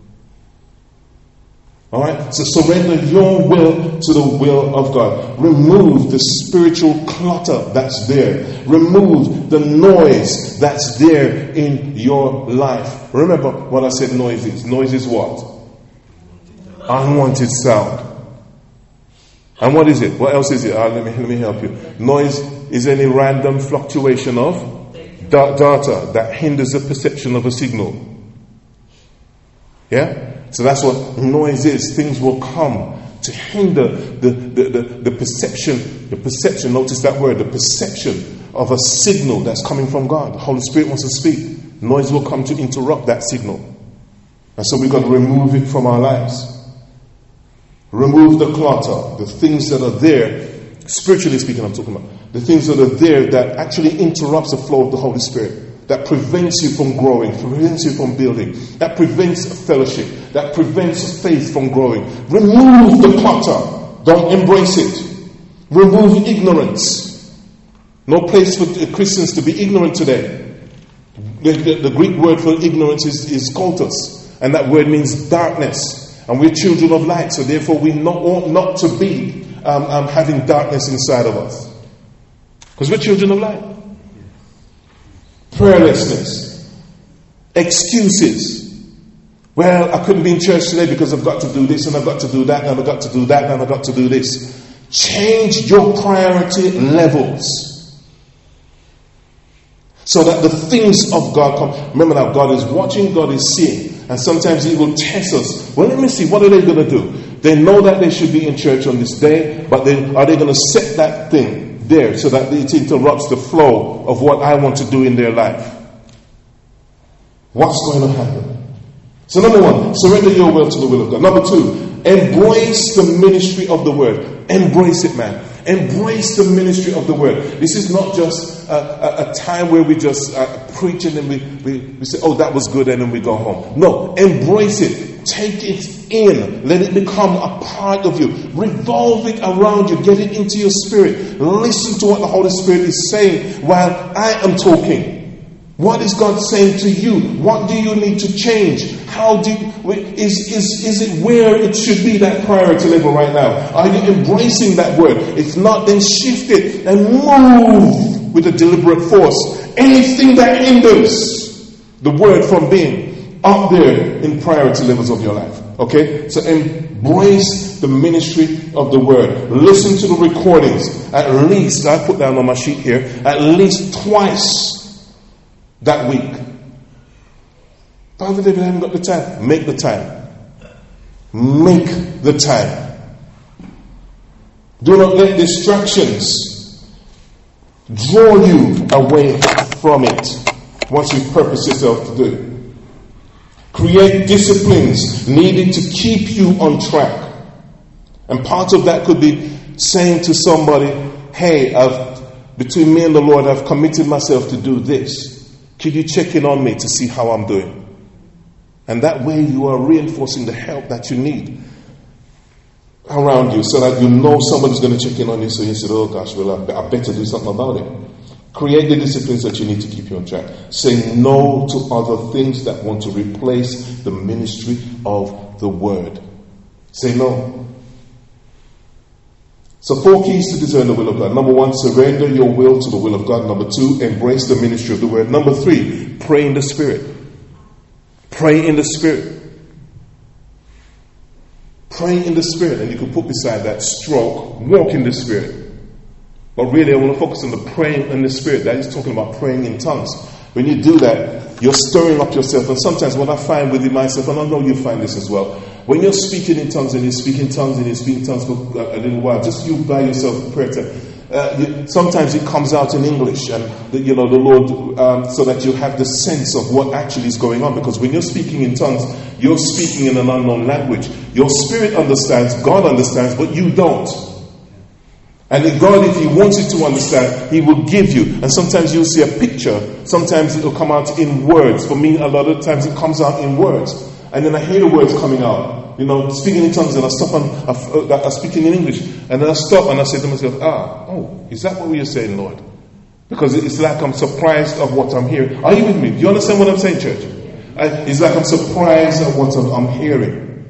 Alright? So surrender your will to the will of God. Remove the spiritual clutter that's there. Remove the noise that's there in your life. Remember what I said noise is. Noise is what? Unwanted sound. And what is it? What else is it? Uh, let me, let me help you. Noise is any random fluctuation of data that hinders the perception of a signal. Yeah? So that's what noise is. Things will come to hinder the, the, the, the perception, the perception, notice that word, the perception of a signal that's coming from God. The Holy Spirit wants to speak. Noise will come to interrupt that signal. And so we've got to remove it from our lives. Remove the clutter, the things that are there, spiritually speaking I'm talking about, the things that are there that actually interrupts the flow of the Holy Spirit, that prevents you from growing, prevents you from building, that prevents fellowship, that prevents faith from growing. Remove the clutter. Don't embrace it. Remove ignorance. No place for Christians to be ignorant today. The, the, the Greek word for ignorance is, is kultos, and that word means darkness. And we're children of light, so therefore we not, ought not to be um, um, having darkness inside of us. Because we're children of light. Prayerlessness. Excuses. Well, I couldn't be in church today because I've got to do this and I've got to do that and I've got to do that and I've got to do this. Change your priority levels. So that the things of God come. Remember now, God is watching, God is seeing. And sometimes He will test us. Well, let me see, what are they going to do? They know that they should be in church on this day, but they, are they going to set that thing there so that it interrupts the flow of what I want to do in their life? What's going to happen? So number one, surrender your will to the will of God. Number two, embrace the ministry of the word. Embrace it, man. Embrace the ministry of the word. This is not just a, a, a time where we just uh, preach and then we, we, we say, oh, that was good, and then we go home. No, embrace it. Take it in. Let it become a part of you. Revolve it around you. Get it into your spirit. Listen to what the Holy Spirit is saying while I am talking. What is God saying to you? What do you need to change? How do you, is, is, is it where it should be, that priority level right now? Are you embracing that word? If not, then shift it and move with a deliberate force. Anything that hinders the word from being up there in priority levels of your life. Okay? So embrace the ministry of the word. Listen to the recordings. At least, I put down on my sheet here, at least twice that week. Father David, I haven't got the time. Make the time. Make the time. Do not let distractions draw you away from it once you've purposed yourself to do it. Create disciplines needed to keep you on track. And part of that could be saying to somebody, hey, I've, between me and the Lord, I've committed myself to do this. Could you check in on me to see how I'm doing? And that way you are reinforcing the help that you need. around you so that you know somebody's going to check in on you, so you said, oh gosh, well, I, I better do something about it. Create the disciplines that you need to keep you on track. Say no to other things that want to replace the ministry of the word. Say no. So four keys to discern the will of God. Number one, surrender your will to the will of God. Number two, embrace the ministry of the word. Number three, pray in the Spirit. Pray in the Spirit. Pray in the Spirit. And you can put beside that stroke, walk in the Spirit. But really I want to focus on the praying in the Spirit. That is talking about praying in tongues. When you do that, you're stirring up yourself. And sometimes what I find within myself, and I know you find this as well, when you're speaking in tongues and you're speaking tongues and you're speaking tongues for a little while, just you by yourself, prayer time, uh, you, sometimes it comes out in English, and the, you know the Lord, um, so that you have the sense of what actually is going on. Because when you're speaking in tongues, you're speaking in an unknown language. Your spirit understands, God understands, but you don't. And if God, if He wants you to understand, He will give you. And sometimes you'll see a picture. Sometimes it will come out in words. For me, a lot of times it comes out in words. And then I hear the words coming out. You know, speaking in tongues, and I stop and I, uh, I'm speaking in English. And then I stop and I say to myself, ah, oh, is that what you're saying, Lord? Because it's like I'm surprised of what I'm hearing. Are you with me? Do you understand what I'm saying, church? I, it's like I'm surprised of what I'm, I'm hearing.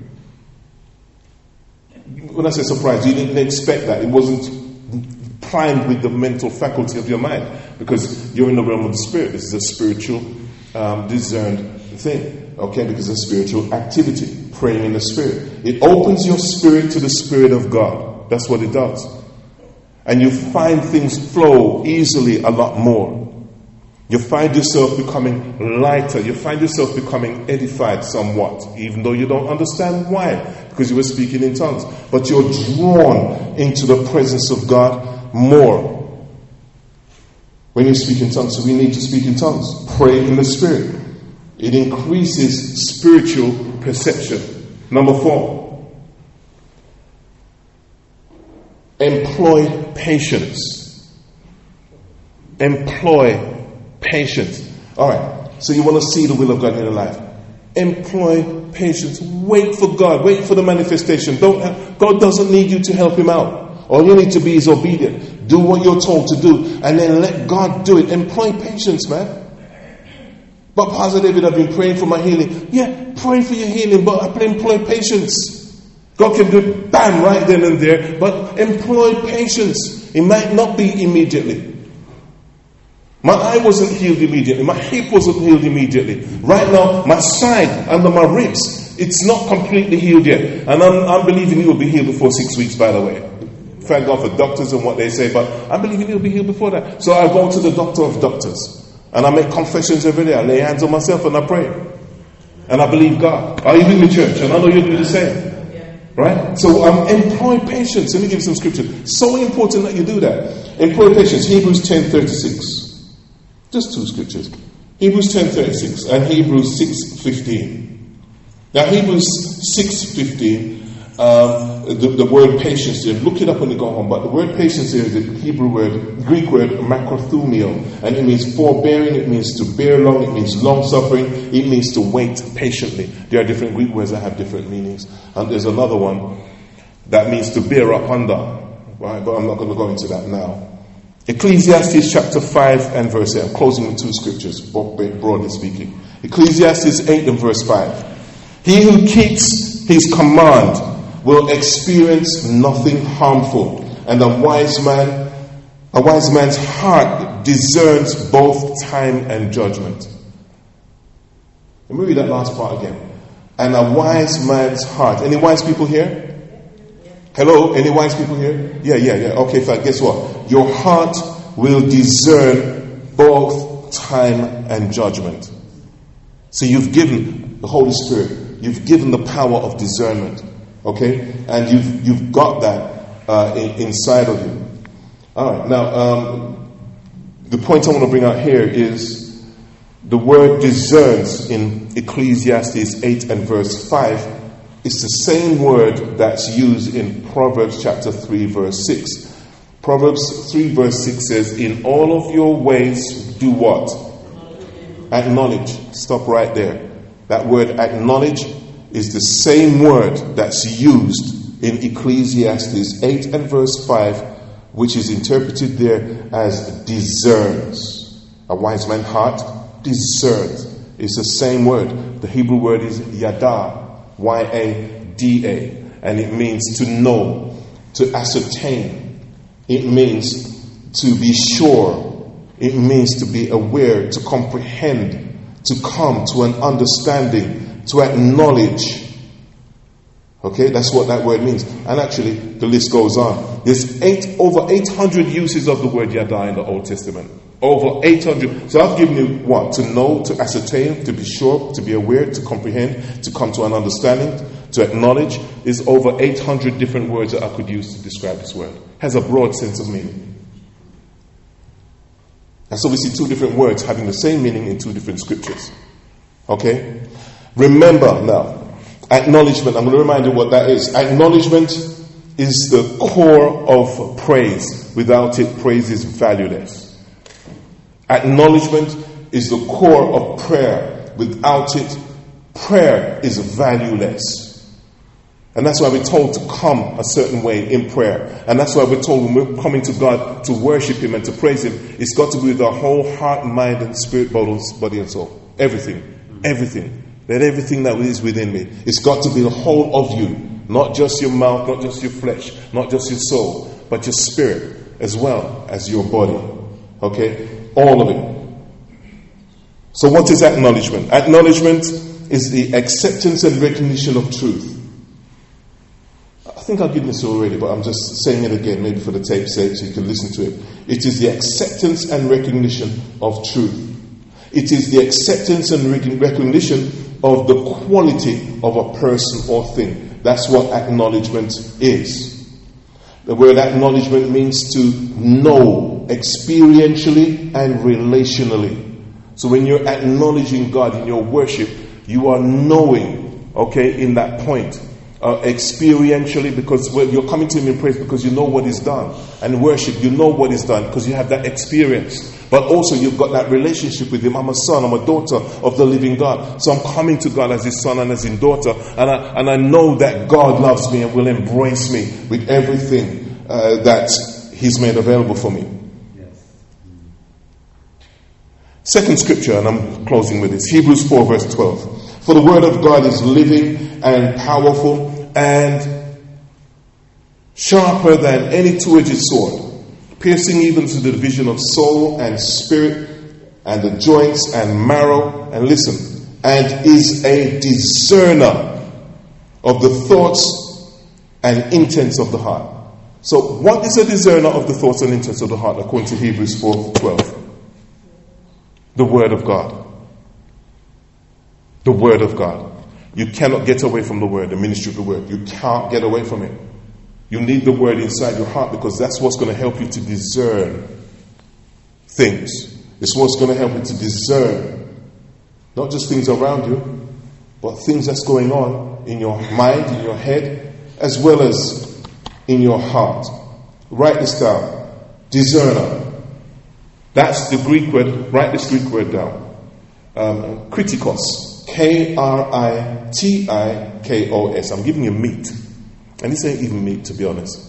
When I say surprised, you didn't expect that. It wasn't primed with the mental faculty of your mind, because you're in the realm of the Spirit. This is a spiritual um, discerned thing, okay? Because it's a spiritual activity, praying in the Spirit. It opens your spirit to the Spirit of God. That's what it does. And you find things flow easily a lot more. You find yourself becoming lighter. You find yourself becoming edified somewhat, even though you don't understand why, because you were speaking in tongues. But you're drawn into the presence of God more when you speak in tongues. So we need to speak in tongues. Pray in the Spirit. It increases spiritual perception. Number four, employ patience. Employ patience. All right. So you want to see the will of God in your life. Employ patience. Wait for God. Wait for the manifestation. Don't. God doesn't need you to help Him out. All you need to be is obedient. Do what you're told to do, and then let God do it. Employ patience, man. But Pastor David, I've been praying for my healing. Yeah, pray for your healing, but employ patience. God can do it, bam, right then and there. But employ patience. It might not be immediately. My eye wasn't healed immediately. My hip wasn't healed immediately. Right now, my side under my ribs, it's not completely healed yet. And I'm, I'm believing it will be healed before six weeks, by the way. Thank God for doctors and what they say, but I believe it will be healed before that. So I go to the doctor of doctors, and I make confessions every day. I lay hands on myself and I pray. And I believe God. Are you with me, church? And I know you do the same. Right? So um, employ patience. Let me give you some scripture. So important that you do that. Employ patience. Hebrews ten thirty-six. Just two scriptures. Hebrews ten thirty-six and Hebrews six fifteen. Now Hebrews six fifteen, um, the, the word patience there, look it up when you go home, but the word patience there is the Hebrew word, Greek word makrothumio, and it means forbearing, it means to bear long, it means long suffering, it means to wait patiently. There are different Greek words that have different meanings, and there's another one that means to bear up under, right? But I'm not going to go into that now. Ecclesiastes chapter five and verse eight. I'm closing with two scriptures, broadly speaking. Ecclesiastes eight and verse five. He who keeps his command will experience nothing harmful, and a wise man, a wise man's heart discerns both time and judgment. Let me read that last part again. And a wise man's heart. Any wise people here? Hello? Any wise people here? Yeah, yeah, yeah. Okay, fine. Guess what? Your heart will discern both time and judgment. So you've given the Holy Spirit, you've given the power of discernment. Okay? And you've you've got that uh, in, inside of you. All right. Now, um, the point I want to bring out here is the word discerns in Ecclesiastes eight and verse five. It's the same word that's used in Proverbs chapter three, verse six. Proverbs three, verse six says, in all of your ways, do what? Acknowledge. Stop right there. That word acknowledge is the same word that's used in Ecclesiastes eight and verse five, which is interpreted there as discerns. A wise man's heart discerns. It's the same word. The Hebrew word is yada, Y A D A, and it means to know, to ascertain. It means to be sure. It means to be aware, to comprehend, to come to an understanding, to acknowledge. Okay, that's what that word means. And actually, the list goes on. There's eight over eight hundred uses of the word yada in the Old Testament. Over eight hundred. So I've given you what? To know, to ascertain, to be sure, to be aware, to comprehend, to come to an understanding, to acknowledge. Is over eight hundred different words that I could use to describe this word. It has a broad sense of meaning. And so we see two different words having the same meaning in two different scriptures. Okay? Remember now, acknowledgement. I'm going to remind you what that is. Acknowledgement is the core of praise. Without it, praise is valueless. Acknowledgement is the core of prayer. Without it, prayer is valueless. And that's why we're told to come a certain way in prayer. And that's why we're told when we're coming to God to worship Him and to praise Him, it's got to be with our whole heart, mind, and spirit, body, and soul. Everything. Everything. Let everything that is within me. It's got to be the whole of you. Not just your mouth, not just your flesh, not just your soul, but your spirit as well as your body. Okay? All of it. So what is acknowledgement? Acknowledgement is the acceptance and recognition of truth. I think I've given this already, but I'm just saying it again, maybe for the tape's sake, so you can listen to it. It is the acceptance and recognition of truth. It is the acceptance and recognition of the quality of a person or thing. That's what acknowledgement is. The word acknowledgement means to know experientially and relationally. So when you're acknowledging God in your worship, you are knowing, okay, in that point. Uh, experientially, because well, you're coming to Him in praise because you know what He's done. And worship, you know what He's done because you have that experience. But also you've got that relationship with Him. I'm a son, I'm a daughter of the living God. So I'm coming to God as His son and as His daughter. And I, and I know that God loves me and will embrace me with everything uh, that He's made available for me. Yes. Second scripture, and I'm closing with this. Hebrews four verse twelve. For the word of God is living and powerful and sharper than any two-edged sword, piercing even to the division of soul and spirit and the joints and marrow, and listen, and is a discerner of the thoughts and intents of the heart. So what is a discerner of the thoughts and intents of the heart according to Hebrews four twelve? The word of God. The word of God. You cannot get away from the word, the ministry of the word. You can't get away from it. You need the word inside your heart because that's what's going to help you to discern things. It's what's going to help you to discern not just things around you, but things that's going on in your mind, in your head, as well as in your heart. Write this down. Discerner. That's the Greek word. Write this Greek word down. Um, kritikos. K R I T I K O S. I'm giving you meat. And this ain't even meat, to be honest.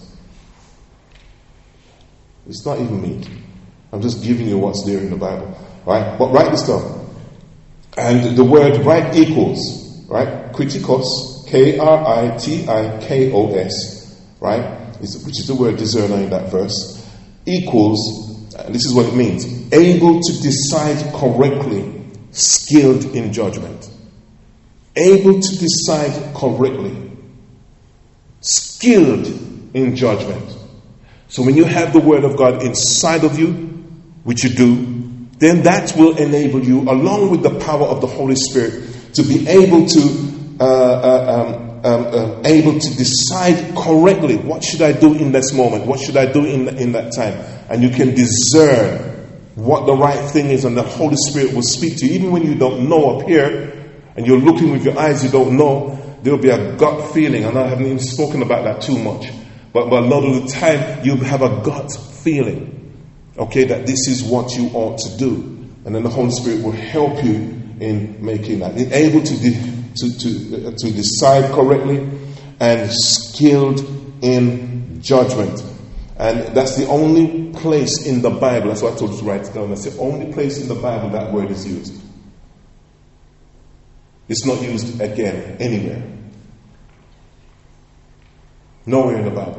It's not even meat. I'm just giving you what's there in the Bible. Right? But write this down. And the word right equals, right? Kritikos, K R I T I K O S, right? Which is the word discerner in that verse. Equals, and this is what it means, able to decide correctly, skilled in judgment. Able to decide correctly. Skilled in judgment. So when you have the word of God inside of you, which you do, then that will enable you, along with the power of the Holy Spirit, to be able to uh, uh, um, um, uh, able to decide correctly. What should I do in this moment? What should I do in in that time? And you can discern what the right thing is, and the Holy Spirit will speak to you. Even when you don't know up here, and you're looking with your eyes, you don't know, there'll be a gut feeling. And I haven't even spoken about that too much. But, but a lot of the time, you have a gut feeling, okay, that this is what you ought to do. And then the Holy Spirit will help you in making that. It's able to, de- to, to, uh, to decide correctly, and skilled in judgment. And that's the only place in the Bible, that's why I told you to write it down, that's the only place in the Bible that word is used. It's not used again anywhere. Nowhere in the Bible.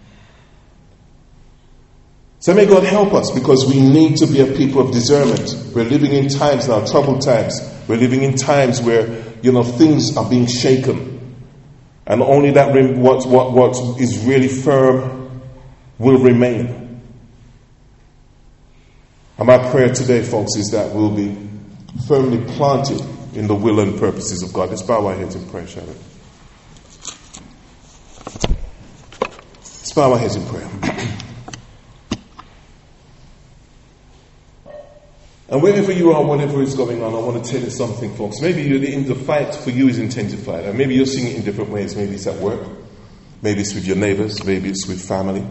So may God help us, because we need to be a people of discernment. We're living in times now, troubled times. We're living in times where, you know, things are being shaken. And only that what, what, what is really firm will remain. And my prayer today, folks, is that we'll be firmly planted in the will and purposes of God. Let's bow our heads in prayer, shall we? Let's bow our heads in prayer. And wherever you are, whatever is going on, I want to tell you something, folks. Maybe you're in the fight for you is intensified. And maybe you're seeing it in different ways. Maybe it's at work. Maybe it's with your neighbors. Maybe it's with family.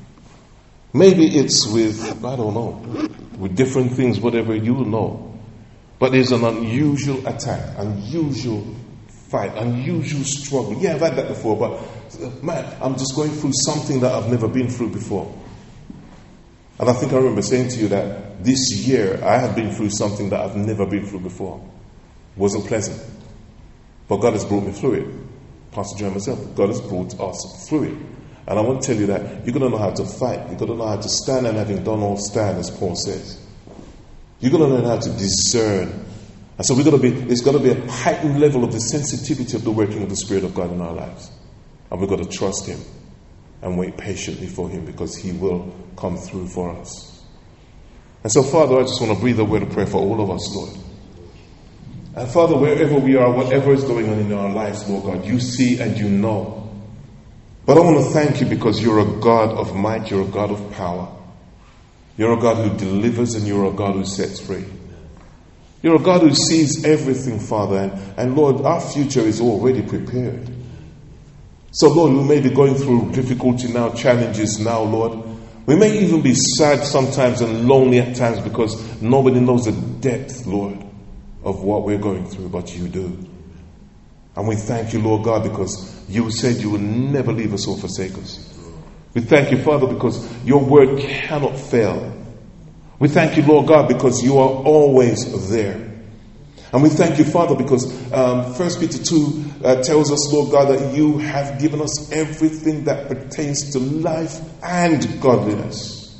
Maybe it's with, I don't know, with different things, whatever you know. But there's an unusual attack, unusual fight, unusual struggle. Yeah, I've had that before, but man, I'm just going through something that I've never been through before. And I think I remember saying to you that this year I have been through something that I've never been through before. It wasn't pleasant. But God has brought me through it. Pastor Joe and myself, God has brought us through it. And I want to tell you that you're going to know how to fight. You're going to know how to stand, and having done all stand, as Paul says. You're going to learn how to discern. And so we're going to be, there's got to be a heightened level of the sensitivity of the working of the Spirit of God in our lives. And we've got to trust Him and wait patiently for Him, because He will come through for us. And so, Father, I just want to breathe a word of prayer for all of us, Lord. And Father, wherever we are, whatever is going on in our lives, Lord God, you see and you know. But I want to thank you, because you're a God of might, you're a God of power. You're a God who delivers, and you're a God who sets free. You're a God who sees everything, Father. And, and Lord, our future is already prepared. So, Lord, we may be going through difficulty now, challenges now, Lord. We may even be sad sometimes and lonely at times, because nobody knows the depth, Lord, of what we're going through, but you do. And we thank you, Lord God, because you said you will never leave us or forsake us. We thank you, Father, because your word cannot fail. We thank you, Lord God, because you are always there. And we thank you, Father, because um, First Peter two uh, tells us, Lord God, that you have given us everything that pertains to life and godliness.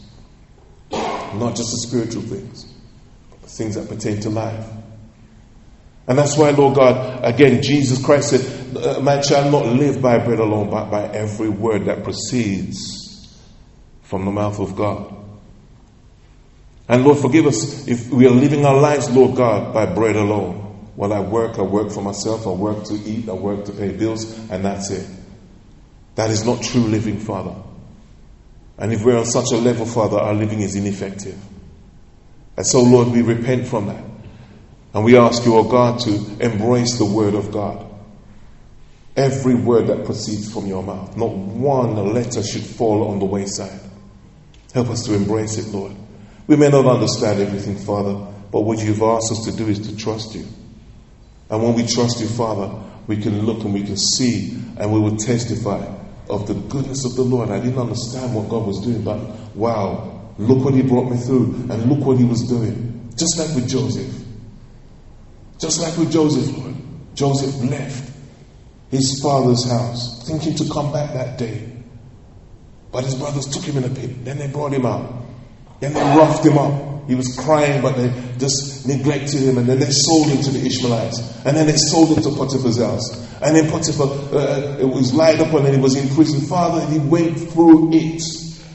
Not just the spiritual things, but the things that pertain to life. And that's why, Lord God, again, Jesus Christ said, man shall not live by bread alone, but by every word that proceeds from the mouth of God. And Lord, forgive us if we are living our lives, Lord God, by bread alone. When I work, I work for myself, I work to eat, I work to pay bills, and that's it. That is not true living, Father. And if we're on such a level, Father, our living is ineffective. And so, Lord, we repent from that. And we ask you, oh God, to embrace the word of God. Every word that proceeds from your mouth. Not one letter should fall on the wayside. Help us to embrace it, Lord. We may not understand everything, Father, but what you've asked us to do is to trust you. And when we trust you, Father, we can look and we can see, and we will testify of the goodness of the Lord. I didn't understand what God was doing, but wow, look what he brought me through, and look what he was doing. Just like with Joseph. Just like with Joseph, Lord. Joseph left his father's house, thinking to come back that day. But his brothers took him in a pit. Then they brought him out. Then they roughed him up. He was crying, but they just neglected him. And then they sold him to the Ishmaelites. And then they sold him to Potiphar's house. And then Potiphar uh, it was lied upon, and he was in prison. Father, he went through it.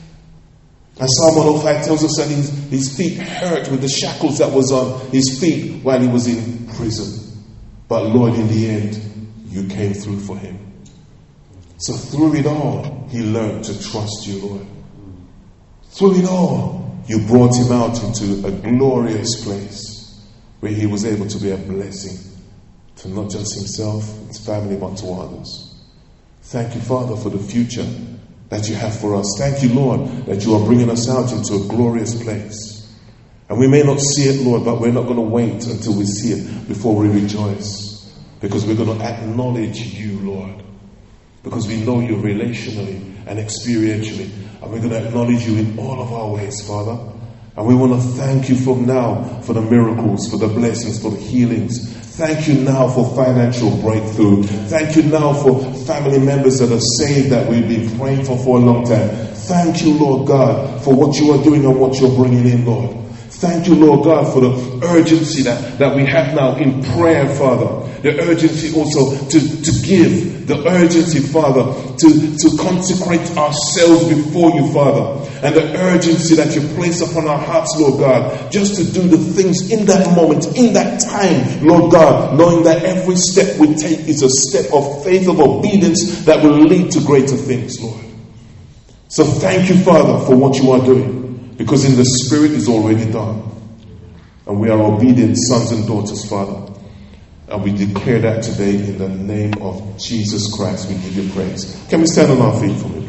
And Psalm one oh five tells us that his, his feet hurt with the shackles that was on his feet while he was in prison. But Lord, in the end, you came through for him. So through it all, he learned to trust you, Lord. Through it all, you brought him out into a glorious place where he was able to be a blessing to not just himself, his family, but to others. Thank you, Father, for the future that you have for us. Thank you, Lord, that you are bringing us out into a glorious place. And we may not see it, Lord, but we're not going to wait until we see it before we rejoice. Because we're going to acknowledge you, Lord. because we know you relationally and experientially. And we're going to acknowledge you in all of our ways, Father. And we want to thank you from now for the miracles, for the blessings, for the healings. Thank you now for financial breakthrough. Thank you now for family members that are saved that we've been praying for for a long time. Thank you, Lord God, for what you are doing and what you're bringing in, Lord. Thank you, Lord God, for the urgency that, that we have now in prayer, Father. The urgency also to, to give. The urgency, Father, to, to consecrate ourselves before you, Father. And the urgency that you place upon our hearts, Lord God, just to do the things in that moment, in that time, Lord God, knowing that every step we take is a step of faith, of obedience that will lead to greater things, Lord. So thank you, Father, for what you are doing, because in the Spirit is already done. And we are obedient sons and daughters, Father. And we declare that today in the name of Jesus Christ. We give you praise. Can we stand on our feet for me?